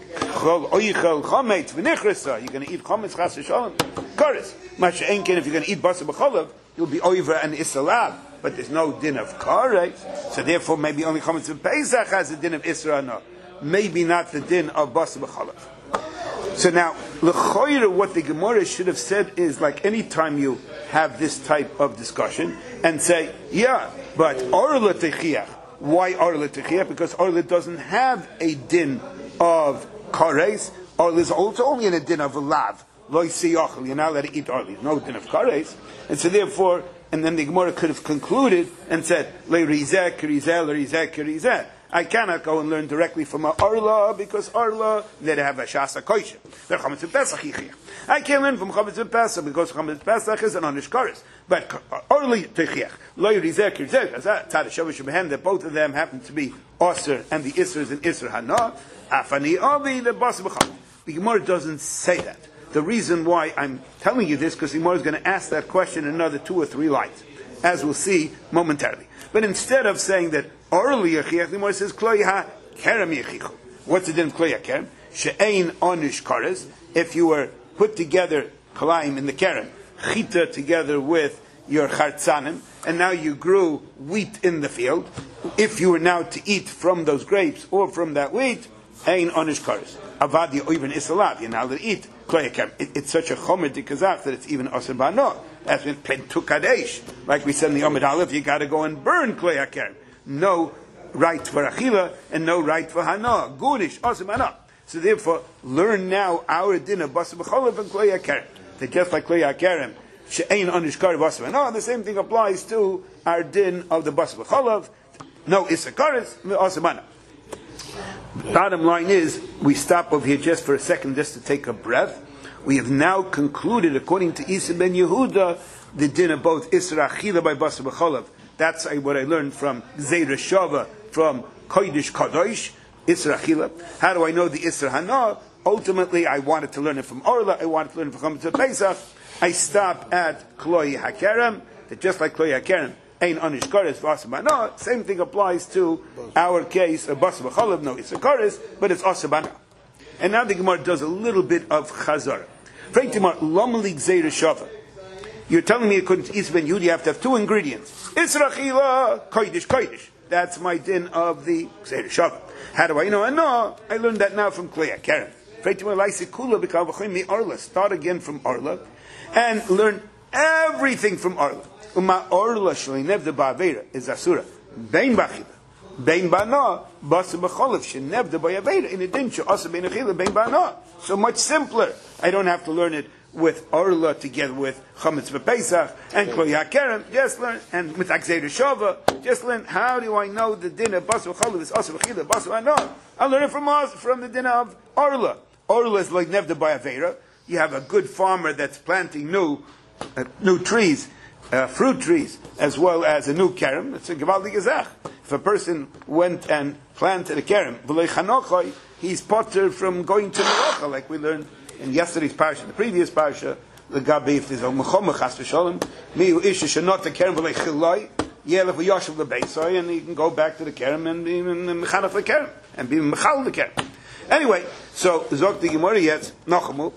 Chol oichel chametz v'nichrasa. You're going to eat chametz chas v'shalom. Kares. Masha enkin, if you're going to eat basar b'cholav, you'll be over and isalav. But there's no din of kares. So therefore, maybe only chametz v'pesach has a din of isra. No, maybe not the din of basar b'cholav. So now, l'choyre, what the Gemara should have said is, like any time you have this type of discussion, and say, yeah, but orla techiach. Why orla techiach? Because orla doesn't have a din of kares. Orla is also only in a din of lav. Lo yisiyachel. You're not allowed to eat orla. No din of kares. And so therefore, and then the Gemara could have concluded and said, le rizeh, kirizeh, le rizeh, kirizeh. I cannot go and learn directly from a Arla because Arla they have a Shasa Koisha. They're Chametz Pesach Yichich. I can't learn from Chametz Pesach because Chametz Pesach is an Onish Kares. But Arli Techiach, Lo Yerizeh Kirzeh, Tzad Shavush Behen, that both of them happen to be Osir and the Isra is an Isra Hana. Afani Avi the Bas B'Cham. The Gemara doesn't say that. The reason why I'm telling you this because the Gemara is going to ask that question in another two or three lines, as we'll see momentarily. But instead of saying that orally yachiach, the Gemara says kloi ha kerem yachichu. What's the din of kloi ha kerem? She'ein onish kares. If you were put together kalaim in the kerem, chita together with your chartzanim, and now you grew wheat in the field. If you were now to eat from those grapes or from that wheat, ein onish kares. Avadi or even isalav, you're now to eat kloi ha kerem. It, it's such a chomer dikazach that it's even osir ba'no. That's been pentu kadesh. Like we said in the Yom Aleph, you got to go and burn klei hakerem. No right for achila and no right for hana. Gudish asim hana. So therefore, learn now our din of basar b'cholav and klei hakerem. That just like klei hakerem, she'ein onish karev asim hana. The same thing applies to our din of the basar b'cholav. No isakaris asim hana. Bottom line is, we stop over here just for a second, just to take a breath. We have now concluded, according to Isa ben Yehuda, the din of both Isra Achila by Basar B'cholav. That's what I learned from Zeira Shava, from Kodesh Kadosh, Isra Achila. How do I know the Isra Hana? Ultimately, I wanted to learn it from Orla, I wanted to learn it from Chametz Pesach. I stop at Kloi HaKerem, that just like Kloi HaKerem, Ein Onish Kares V'Asar B'Hana. Same thing applies to our case of Basar B'cholav, no Isra Kares, but it's Asar B'Hana. And now the Gemara does a little bit of Chazar. You're telling me according to Isa ben Yehuda you have to have two ingredients. Isra Achila, Kodesh, Kodesh. That's my din of the Gzeir Shava. How do I know? I know. I learned that now from Klei HaKerem. Start again from Arla and learn everything from Arla. Uma Arla shleinev de ba'avera is asura. Bein b'achila. Bein ba'na, basar b'cholav, shenev de ba'avera. In a din she'asa bein achila, bein ba'na. So much simpler. I don't have to learn it with Arla together with Chametz v'Pesach and Kloi HaKerem. Just learn, and with Gzeir Shava, just learn, how do I know the din of basar b'cholav is asur b'chila, basar b'ana? I'll learn it from us, from the din of Arla. Arla is like nevda by Avera. You have a good farmer that's planting new, uh, new trees, uh, fruit trees, as well as a new kerem. It's a gevaldi gezach. If a person went and planted a kerem, v'lei chanochai, he's potter from going to Melacha, like we learned in yesterday's parsha, the previous parsha, the gabi, if there's a mechomah chas v'sholem, miu isha shenot the kerem v'lei chilai, yelef v'yoshev l'beisai, and he can go back to the kerem and be mechanaf the kerem, and be mechal the kerem. Anyway, so Zok the Gemara yet Nachamu.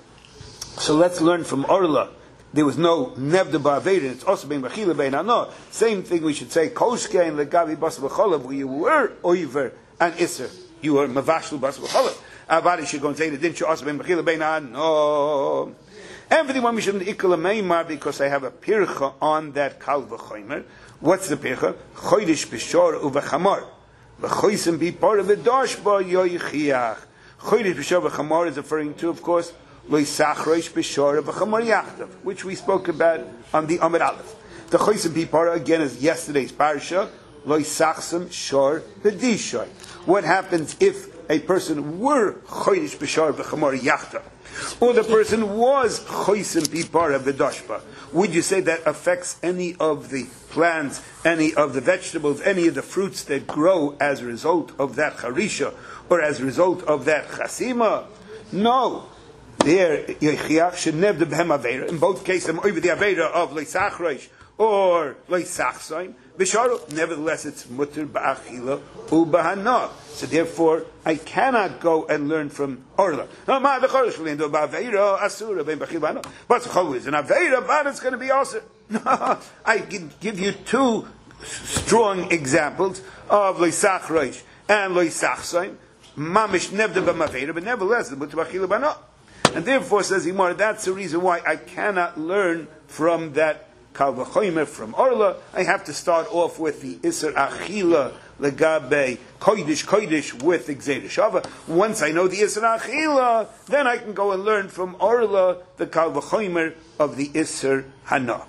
So let's learn from Orla. There was no nevda ba'aveda. It's also bein b'chila bein ano. Same thing we should say. Koshke and legavi basar b'cholav. Where you were oiver and iser, you were mavashlu basar b'cholav. Avadi should go and say the din also bein b'chila bein ano. And for the one we shouldn't ikla meimar because I have a pircha on that kal v'chomer. What's the pircha? Chodesh b'shor uv'chamor. V'choisim b'por v'dosh ba yoyichiach. Chodesh b'shor v'chamor is referring to, of course, Lo Sachroish B'Shor V'Chamor Yachdav, which we spoke about on the Amud Aleph. The Chosim Pipara again is yesterday's parsha. Lo Sachsim Shor B'Dishoy. What happens if a person were Chodesh B'Shor V'Chamor Yachdav, or the person was Chosim Pipara V'Doshba? Would you say that affects any of the plants, any of the vegetables, any of the fruits that grow as a result of that charisha, or as a result of that chasima? No. There, in both cases, I'm over the Avera of Leisachroish or loisachsoim, v'sharo. Nevertheless, it's mutter ba'achila u'bahana. So therefore, I cannot go and learn from orla. No, ma the chorish v'lindo ba'aveira asura ben b'achil ba'ana. But the chol is an aveira, but it's going to be also. No, I can give you two strong examples of loisach roish and loisachsoim. Mamish nevda b'maveira, but nevertheless, the mutter ba'achila ba'ana. And therefore, says Imar, that's the reason why I cannot learn from that Kal V'chomer, from Orla. I have to start off with the Isser Achila, Legabe, Koidish, Koidish, with Gzeir Shava. Once I know the Isser Achila, then I can go and learn from Orla, the Kal V'chomer of the Isser Hana.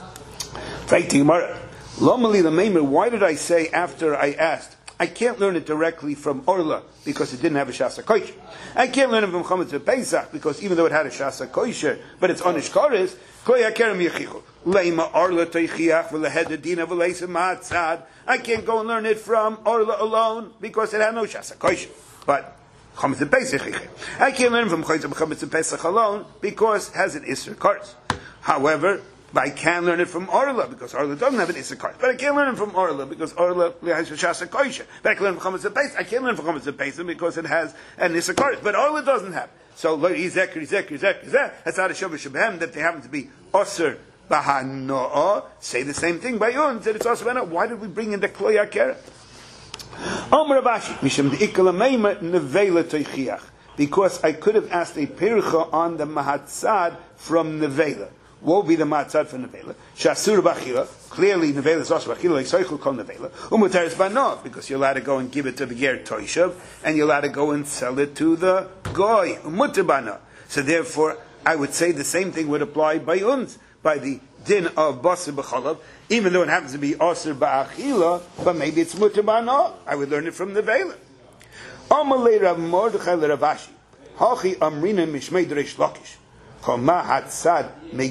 Right, Imar, Lomali Lameimer, why did I say after I asked, I can't learn it directly from Orla because it didn't have a Shasa Koisher. I can't learn it from Chometz Pesach because even though it had a Shasa Koisher, but it's Onish Koris, Koya Kerem Yechichu. Leima Orla Teichiach V'lehedadina V'leisa Ma'atzad. I can't go and learn it from Orla alone because it had no Shasa Koisher. But Chometz Pesach, I can't learn from Chometz Pesach alone because it has an Isser Koris. However, but I can learn it from Orla because Orla doesn't have an Issachar. But I can't learn it from Orla because Orla has a Shasa Koisha. But I can learn from Chometz Pesach. I can't learn from Chometz Pesach because it has an Issachar. But Orla doesn't have. So Yizek, Yizek, Yizek, Yizek. That's out of Shavah Shabhem that they happen to be Osir Bahanoah. Say the same thing by Yun. Said it's Osir Bahanoah. Why did we bring in the Kloya Kera? Omer Rabashi Misham De'ikala Meima Nevela Teichiach. Because I could have asked a pircha on the Mahatzad from Nevela. What will be the matzad for nevela? Shasur b'achila. Clearly, nevela is also b'achila. Like soichel kol nevela. Umutar is banov because you're allowed to go and give it to the ger toishav, and you're allowed to go and sell it to the goy. Umutar banov. So therefore, I would say the same thing would apply by uns, by the din of basar b'chalav, even though it happens to be asur b'achila, but maybe it's mutar banov. I would learn it from nevela. Amalei Rav Mordechai Ravashi. Hachi amrina mishmei dreish lakish. But the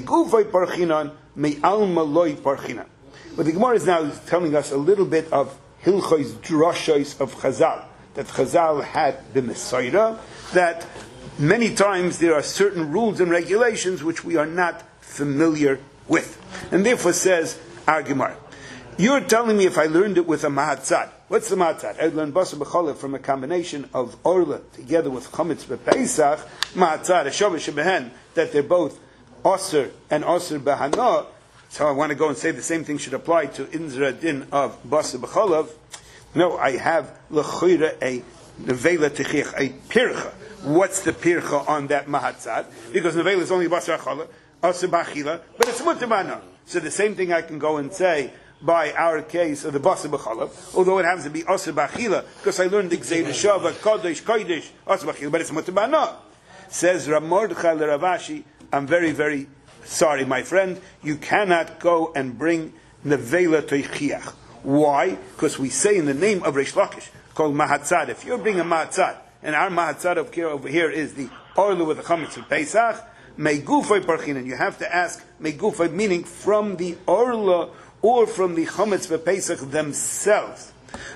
Gemara is now telling us a little bit of Hilchois Drashos of Chazal, that Chazal had the Messiah, that many times there are certain rules and regulations which we are not familiar with. And therefore says our Gemara, you're telling me if I learned it with a Mahatzad. What's the Mahatzad? I learned Basar B'cholev from a combination of Orla together with Chometz B'Pesach, Mahatzad, a Shavah Shebehen, that they're both Osir and Osir Bahana. So I want to go and say the same thing should apply to Inzra Din of Basar B'cholev. No, I have L'choira a Nevela Techich, a Pircha. What's the Pircha on that Mahatzad? Because Nevela is only Basar B'cholev, Osir B'achila, but it's Mutar Bahana. So the same thing I can go and say by our case of the Basar B'chalav, although it happens to be Osir B'achila, because I learned the Gzeir Shava, Kodesh, Kodesh, Osir B'achila, but it's Mutar Bahana. Says Rav Mordechai Ravashi, I'm very, very sorry, my friend, you cannot go and bring Nevela Teichiach. Why? Because we say in the name of Reish Lakish, called Mahatzad, if you're bringing a Mahatzad, and our Mahatzad over here is the Orla with the Chometz of Pesach, Meigufay Parchinan, you have to ask Meigufay, meaning from the Orla or from the Chometz v'Pesach themselves.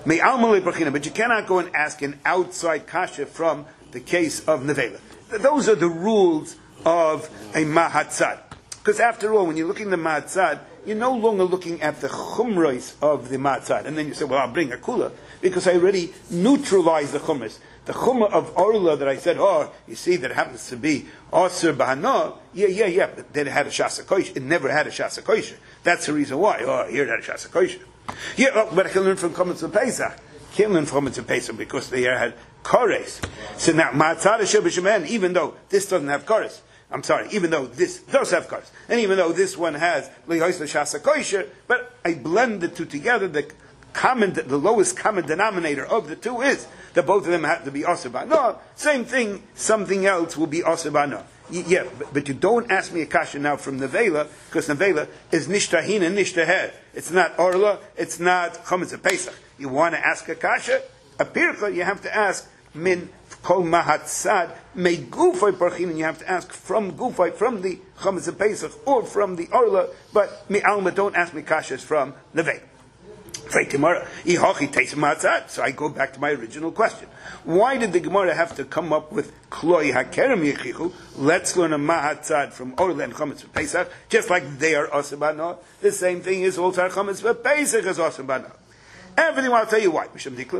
But you cannot go and ask an outside kasha from the case of Nevela. Those are the rules of a Mahatzad. Because after all, when you're looking at the Mahatzad, you're no longer looking at the Chumrais of the Mahatzad. And then you say, well, I'll bring a Kula, because I already neutralized the Chumrais. The Chumrah of Orla that I said, oh, you see, that happens to be Osir Bahana, yeah, yeah, yeah, but then it had a Shasa Koisha. It never had a Shasa Koisha. That's the reason why. Oh, here it had a Shasa Koisha. Yeah, oh, but I can learn from Chometz Pesach. Can't learn from Chometz Pesach because they had Kores. So now, Ma'atzad Shebeshemen, even though this doesn't have Kores, I'm sorry, even though this does have Kores, and even though this one has Lehois Shasa Koisha, but I blend the two together, the common, the lowest common denominator of the two is that both of them have to be Osir Bahana. Same thing, something else will be Osir Bahana. Yeah, but, but you don't ask me a kasha now from Nevela, because Nevela is Nishtahin and Nishtaher. It's not Orla, it's not Chometz Pesach. You want to ask a kasha, a pircha, you have to ask min kol mahatzad, me gufay parchin, and you have to ask from gufay, from the Chometz Pesach, or from the Orla, but mi alma, don't ask me kashas from Nevela. So I go back to my original question. Why did the Gemara have to come up with Kloi HaKerem Yechichu? Let's learn a Mahatzad from Orla and Chometz for Pesach, just like they are Osir B'Hana. The same thing is also Chometz for Pesach is Osir B'Hana. Everything, I'll tell you why.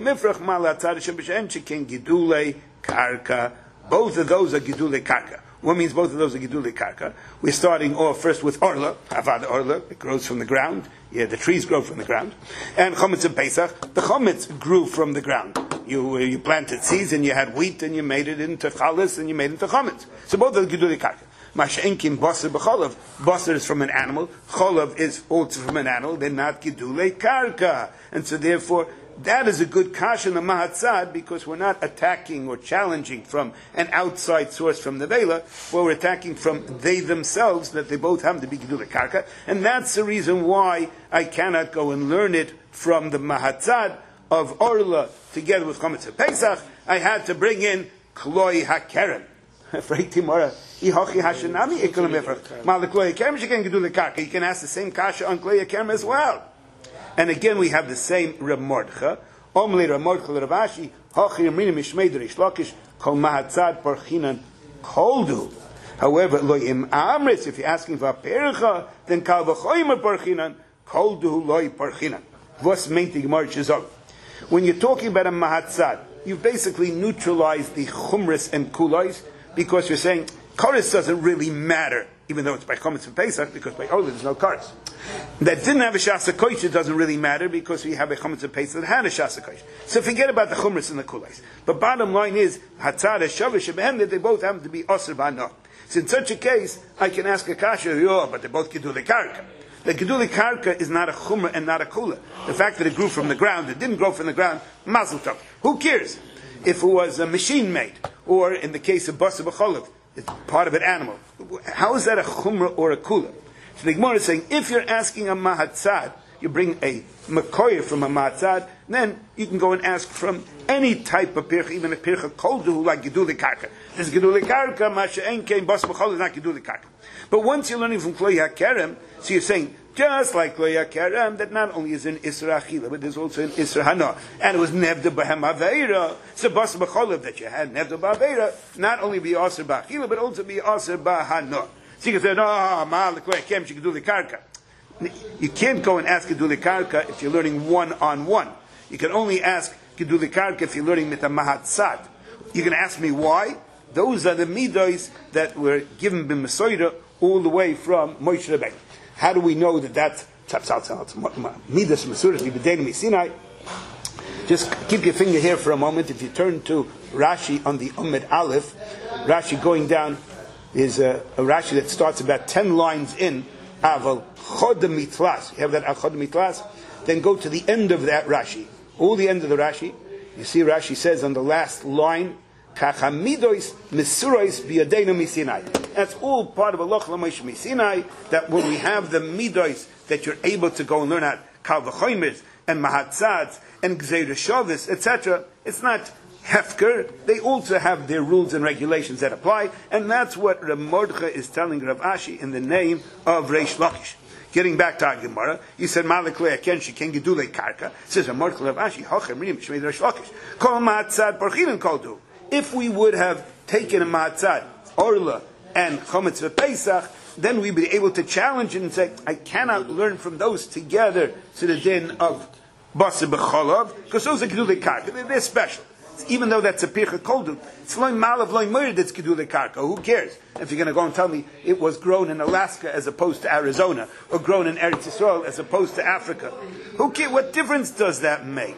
Both of those are Gidule Karka. What means both of those are Gidule Karka? We're starting off first with Orla, Avad Orla, it grows from the ground. Yeah, the trees grow from the ground. And Chometz and Pesach, the Chometz grew from the ground. You you planted seeds and you had wheat and you made it into Chalas and you made it into Chometz. So both are Gidule Karka. Masha'enkim Basar B'Cholav. Basar is from an animal. Cholav is also from an animal. They're not Gidule Karka. And so therefore, that is a good kasha in the Mahatzad because we're not attacking or challenging from an outside source from the Vela, but we're attacking from they themselves, that they both have to be Gidule Karka. And that's the reason why I cannot go and learn it from the Mahatzad of Orla together with Chometz and Pesach. I had to bring in Kloi HaKerem. You can ask the same kasha on Kloi HaKerem as well. And again, we have the same Reb Mordcha. Omle Reb Mordcha Ravashi, Hachi Amrina Mishmei Derish Lakish, Kol Mahatzad Parchinan Koldu. However, Lo Im Amritz, if you're asking for a Percha, then Kal V'choymer Parchinan Koldu Loi Parchinan. What's meant the Gemara Chizal? When you're talking about a Mahatzad, you've basically neutralized the Chumris and Kulais because you're saying Karis doesn't really matter, even though it's by Chometz and Pesach, because by Orla there's no Karis. That didn't have a Shasa Koish, it doesn't really matter because we have a Chometz and Pesach that had a Shasa Koish. So forget about the Chumras and the Kulais. But bottom line is, Hatzad Shavish Shebehem, that they both happen to be Osir B'Hana. So in such a case, I can ask a Kasha, oh, but they're both Gidule Karka. The Gidule Karka is not a Chumra and not a Kula. The fact that it grew from the ground, it didn't grow from the ground, Mazel Tov. Who cares? If it was a machine made, or in the case of Basar B'Cholav, it's part of an animal. How is that a Chumra or a Kula? So the Gemara is saying, if you're asking a Mahatzad, you bring a Makoyer from a Mahatzad, then you can go and ask from any type of Pircha, even a Pircha Koldu, like Gidule Karka. This Gidule Karka, Masha Enkein, Basar B'Cholav is not Gidule Karka. But once you're learning from Kloi HaKerem, so you're saying, just like Kloi HaKerem, that not only is in Isra Achila, but there's also in Isra Hana. And it was Nevda B'Hem Aveira. So Basar B'Cholav that you had, Nevda B'Aveira, not only be Asr B'Achila, but also be Asr B'Hana. So you can say, no, Ma, the Kloi HaKerem, she can do the Karka. You can't go and ask Gidule Karka if you're learning one-on-one. You can only ask Gidule Karka if you're learning Mita Mahatzad. You can ask me why? Those are the midos that were given b'Mesoira all the way from Moshe Rabbeinu. How do we know that that's midas Mesuras b'Bedei Sinai? Just keep your finger here for a moment. If you turn to Rashi on the Amud Aleph, Rashi going down is a, a Rashi that starts about ten lines in Aval Chod Mitlas. You have that Al Chod Mitlas. Then go to the end of that Rashi. All the end of the Rashi. You see Rashi says on the last line, Kachamidois Mesurais Biyadeinu Misinai. That's all part of Allah Moshe Misinai. That when we have the midos that you're able to go and learn at Kal V'Choymers and Mahatzads and Gzeir Shavis, et cetera. It's not Hefker. They also have their rules and regulations that apply, and that's what Rav Mordcha is telling Rav Ashi in the name of Reish Lakish. Getting back to our Gemara, you said Malik Le'aken she can Gedule Karka. Says Rav Mordcha Rav Ashi Hochem Rim Shmei Reish Lakish Kol Mahatzad Parchinan Koldu. If we would have taken a Mahatzad, Orla, and Chometz v'Pesach, then we'd be able to challenge it and say, I cannot learn from those together to the din of Basar B'Cholav, because those are Gedule Karka. They're, they're special. Even though that's a Pircha Koldu, it's loy malav loy moir that's Gedule Karka. Who cares? If you're going to go and tell me it was grown in Alaska as opposed to Arizona, or grown in Eretz Yisrael as opposed to Africa, who cares? What difference does that make?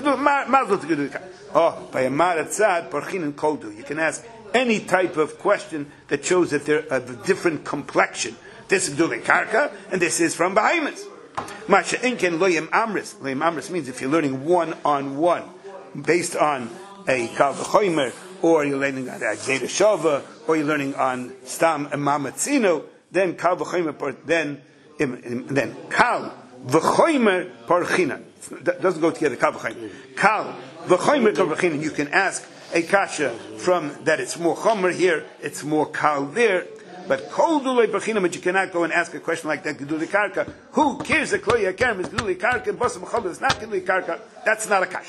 Oh, by a Maratzad, Parchin and Koldu. You can ask any type of question that shows that they're of a different complexion. This is Gedule Karka, and this is from Bahamas. Masha Inken Loyam Amris. Loyam Amris means if you're learning one on one, based on a Kal V'Choymer, or you're learning on Gzeir Shava, or you're learning on Stam Mamatzino, then Kal V'Choymer, then then Kal V'Choymer Parchina. That doesn't go together. Kal V'Choymer. Kal V'Choymer Parchina. You can ask a kasha from that it's more Chomer here, it's more Kal there. But kol dulei parchinam, but you cannot go and ask a question like that. Gedulei karka. Who cares that kloya kerem is gedulei karka and basam b'chol is not gedulei karka? That's not a kasha.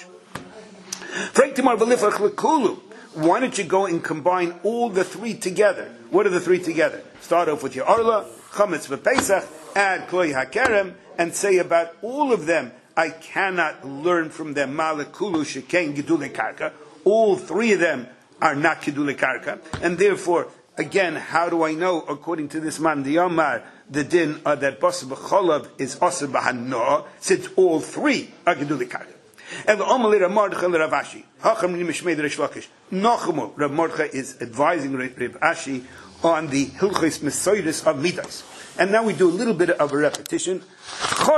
Why don't you go and combine all the three together? What are the three together? Start off with your Arla, Chametz v'Pesach, add Kloi HaKerem, and say about all of them, I cannot learn from them. Malakulu Shekain Gedulei Karka. All three of them are not Gedulei Karka. And therefore, again, how do I know, according to this man, the Yomar, the din uh, that Basar B'cholav is Asar B'Hanoah, since all three are Gedulei Karka. And the Omer Rav Mordechai Rav Ashi, Hacham Nimeshmei Reish Lakish. Nochmo, Rav Mordechai is advising Rav Ashi on the Hilchos Mesoidus of Midas. And now we do a little bit of a repetition. If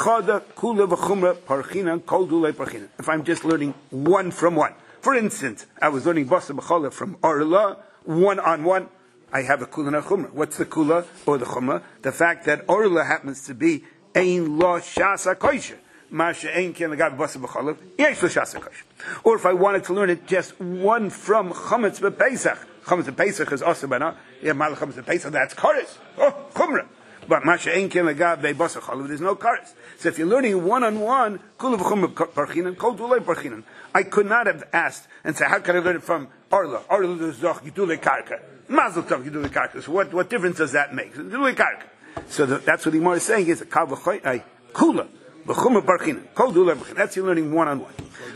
I'm just learning one from one. For instance, I was learning Basar B'cholav from Arla, one on one. I have a kula and a chumrah. What's the kula or the chumrah? The fact that Arla happens to be Ein Lo Shasa Kosher. Or if I wanted to learn it just one from Chametz v'Pesach. Chametz v'Pesach is also bana. Yeah, Mal Chametz v'Pesach, that's Kares. Oh, Chumrah. But Masha Ein Ken Lagav Basar Cholav, there's no Kares. So if you're learning one on one, Kula v'Chumrah Parchinan, Kol Dulei Parchinan. I could not have asked and say, how can I learn it from Arla? Arla is Zoch Gedulei Karka. Mazel Tov Gedulei Karka. So what, what difference does that make? Gedulei Karka. So the, that's what the Gemara is saying is a Kav v'Choy, Kula. That's you're learning one on one.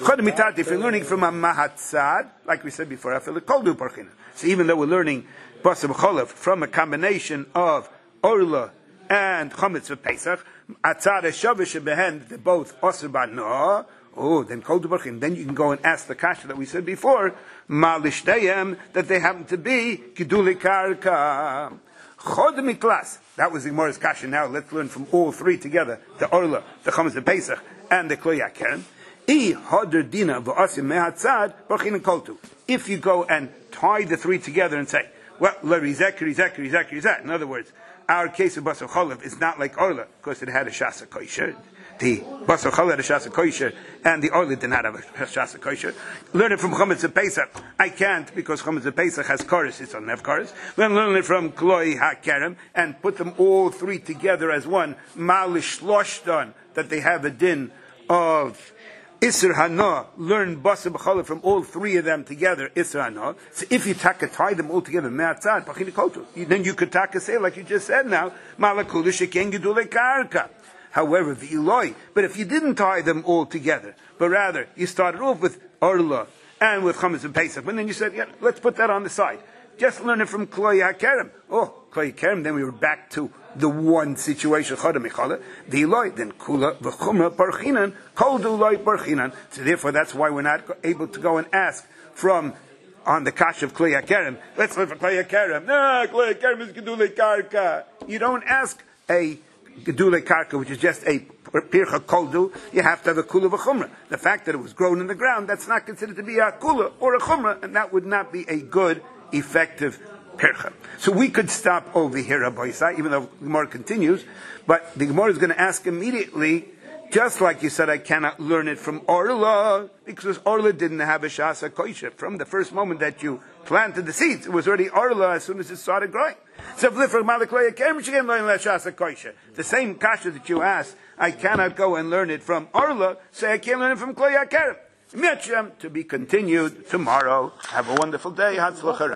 If you're learning from a mahatzad, like we said before, so even though we're learning Basar B'cholav from a combination of Orla and Chametz v'Pesach, atzad eshavish behen, they're both Asar B'Hanoah. Oh, then kol du barchin. Then you can go and ask the kasha that we said before, malishtayim, that they happen to be gedulei karka. Chod miklas. That was the Gemara's kasha. Now let's learn from all three together: the Orla, the Chametz v'Pesach, and the Kloi HaKerem. I hadr dina v'asim mehatzad barchin koltu. If you go and tie the three together and say, well, lerizek, rizek, rizek, rizek. In other words, our case of Basar Cholav is not like Orla because it had a shasa kosher. The Basar Cholav had a shasa kosher, and the Orla did not have a shasa kosher. Learn it from Chametz v'Pesach. I can't because Chametz v'Pesach has chorus; it doesn't have chorus. Then learn it from Kloi HaKerem and put them all three together as one. Malish loshdan, that they have a din of Isser Hana. Learn Basar B'cholav from all three of them together. Isser Hana. So if you taka tie them all together, me'atzad pachini koltu, then you could taka say like you just said now, malakulu sheken gedulei karka. However, the Eloi, but if you didn't tie them all together, but rather you started off with Orla and with Chametz v'Pesach, and then you said, yeah, let's put that on the side. Just learn it from Kloi HaKerem. Oh, Kloi HaKerem, then we were back to the one situation, the Eloi, then Kula v'Chumrah Parchinan, Kol Dulei Parchinan. So therefore, that's why we're not able to go and ask from on the kash of Kloi HaKerem. Let's learn from Kloi HaKerem. No, Kloi HaKerem is Gedulei Karka. You don't ask a Gedulei Karka, which is just a pircha koldu, you have to have a kula v'chumrah. The fact that it was grown in the ground, that's not considered to be a kula or a chumrah, and that would not be a good, effective pircha. So we could stop over here, Rabbi Yisai, even though the Gemara continues, but the Gemara is going to ask immediately, just like you said, I cannot learn it from Orla, because Orla didn't have a shasa kosher. From the first moment that you planted the seeds, it was already Orla as soon as it started growing. So the same kasha that you asked, I cannot go and learn it from Orla, say I can't learn it from Kloi HaKerem. To be continued tomorrow. Have a wonderful day. Hatzlacha.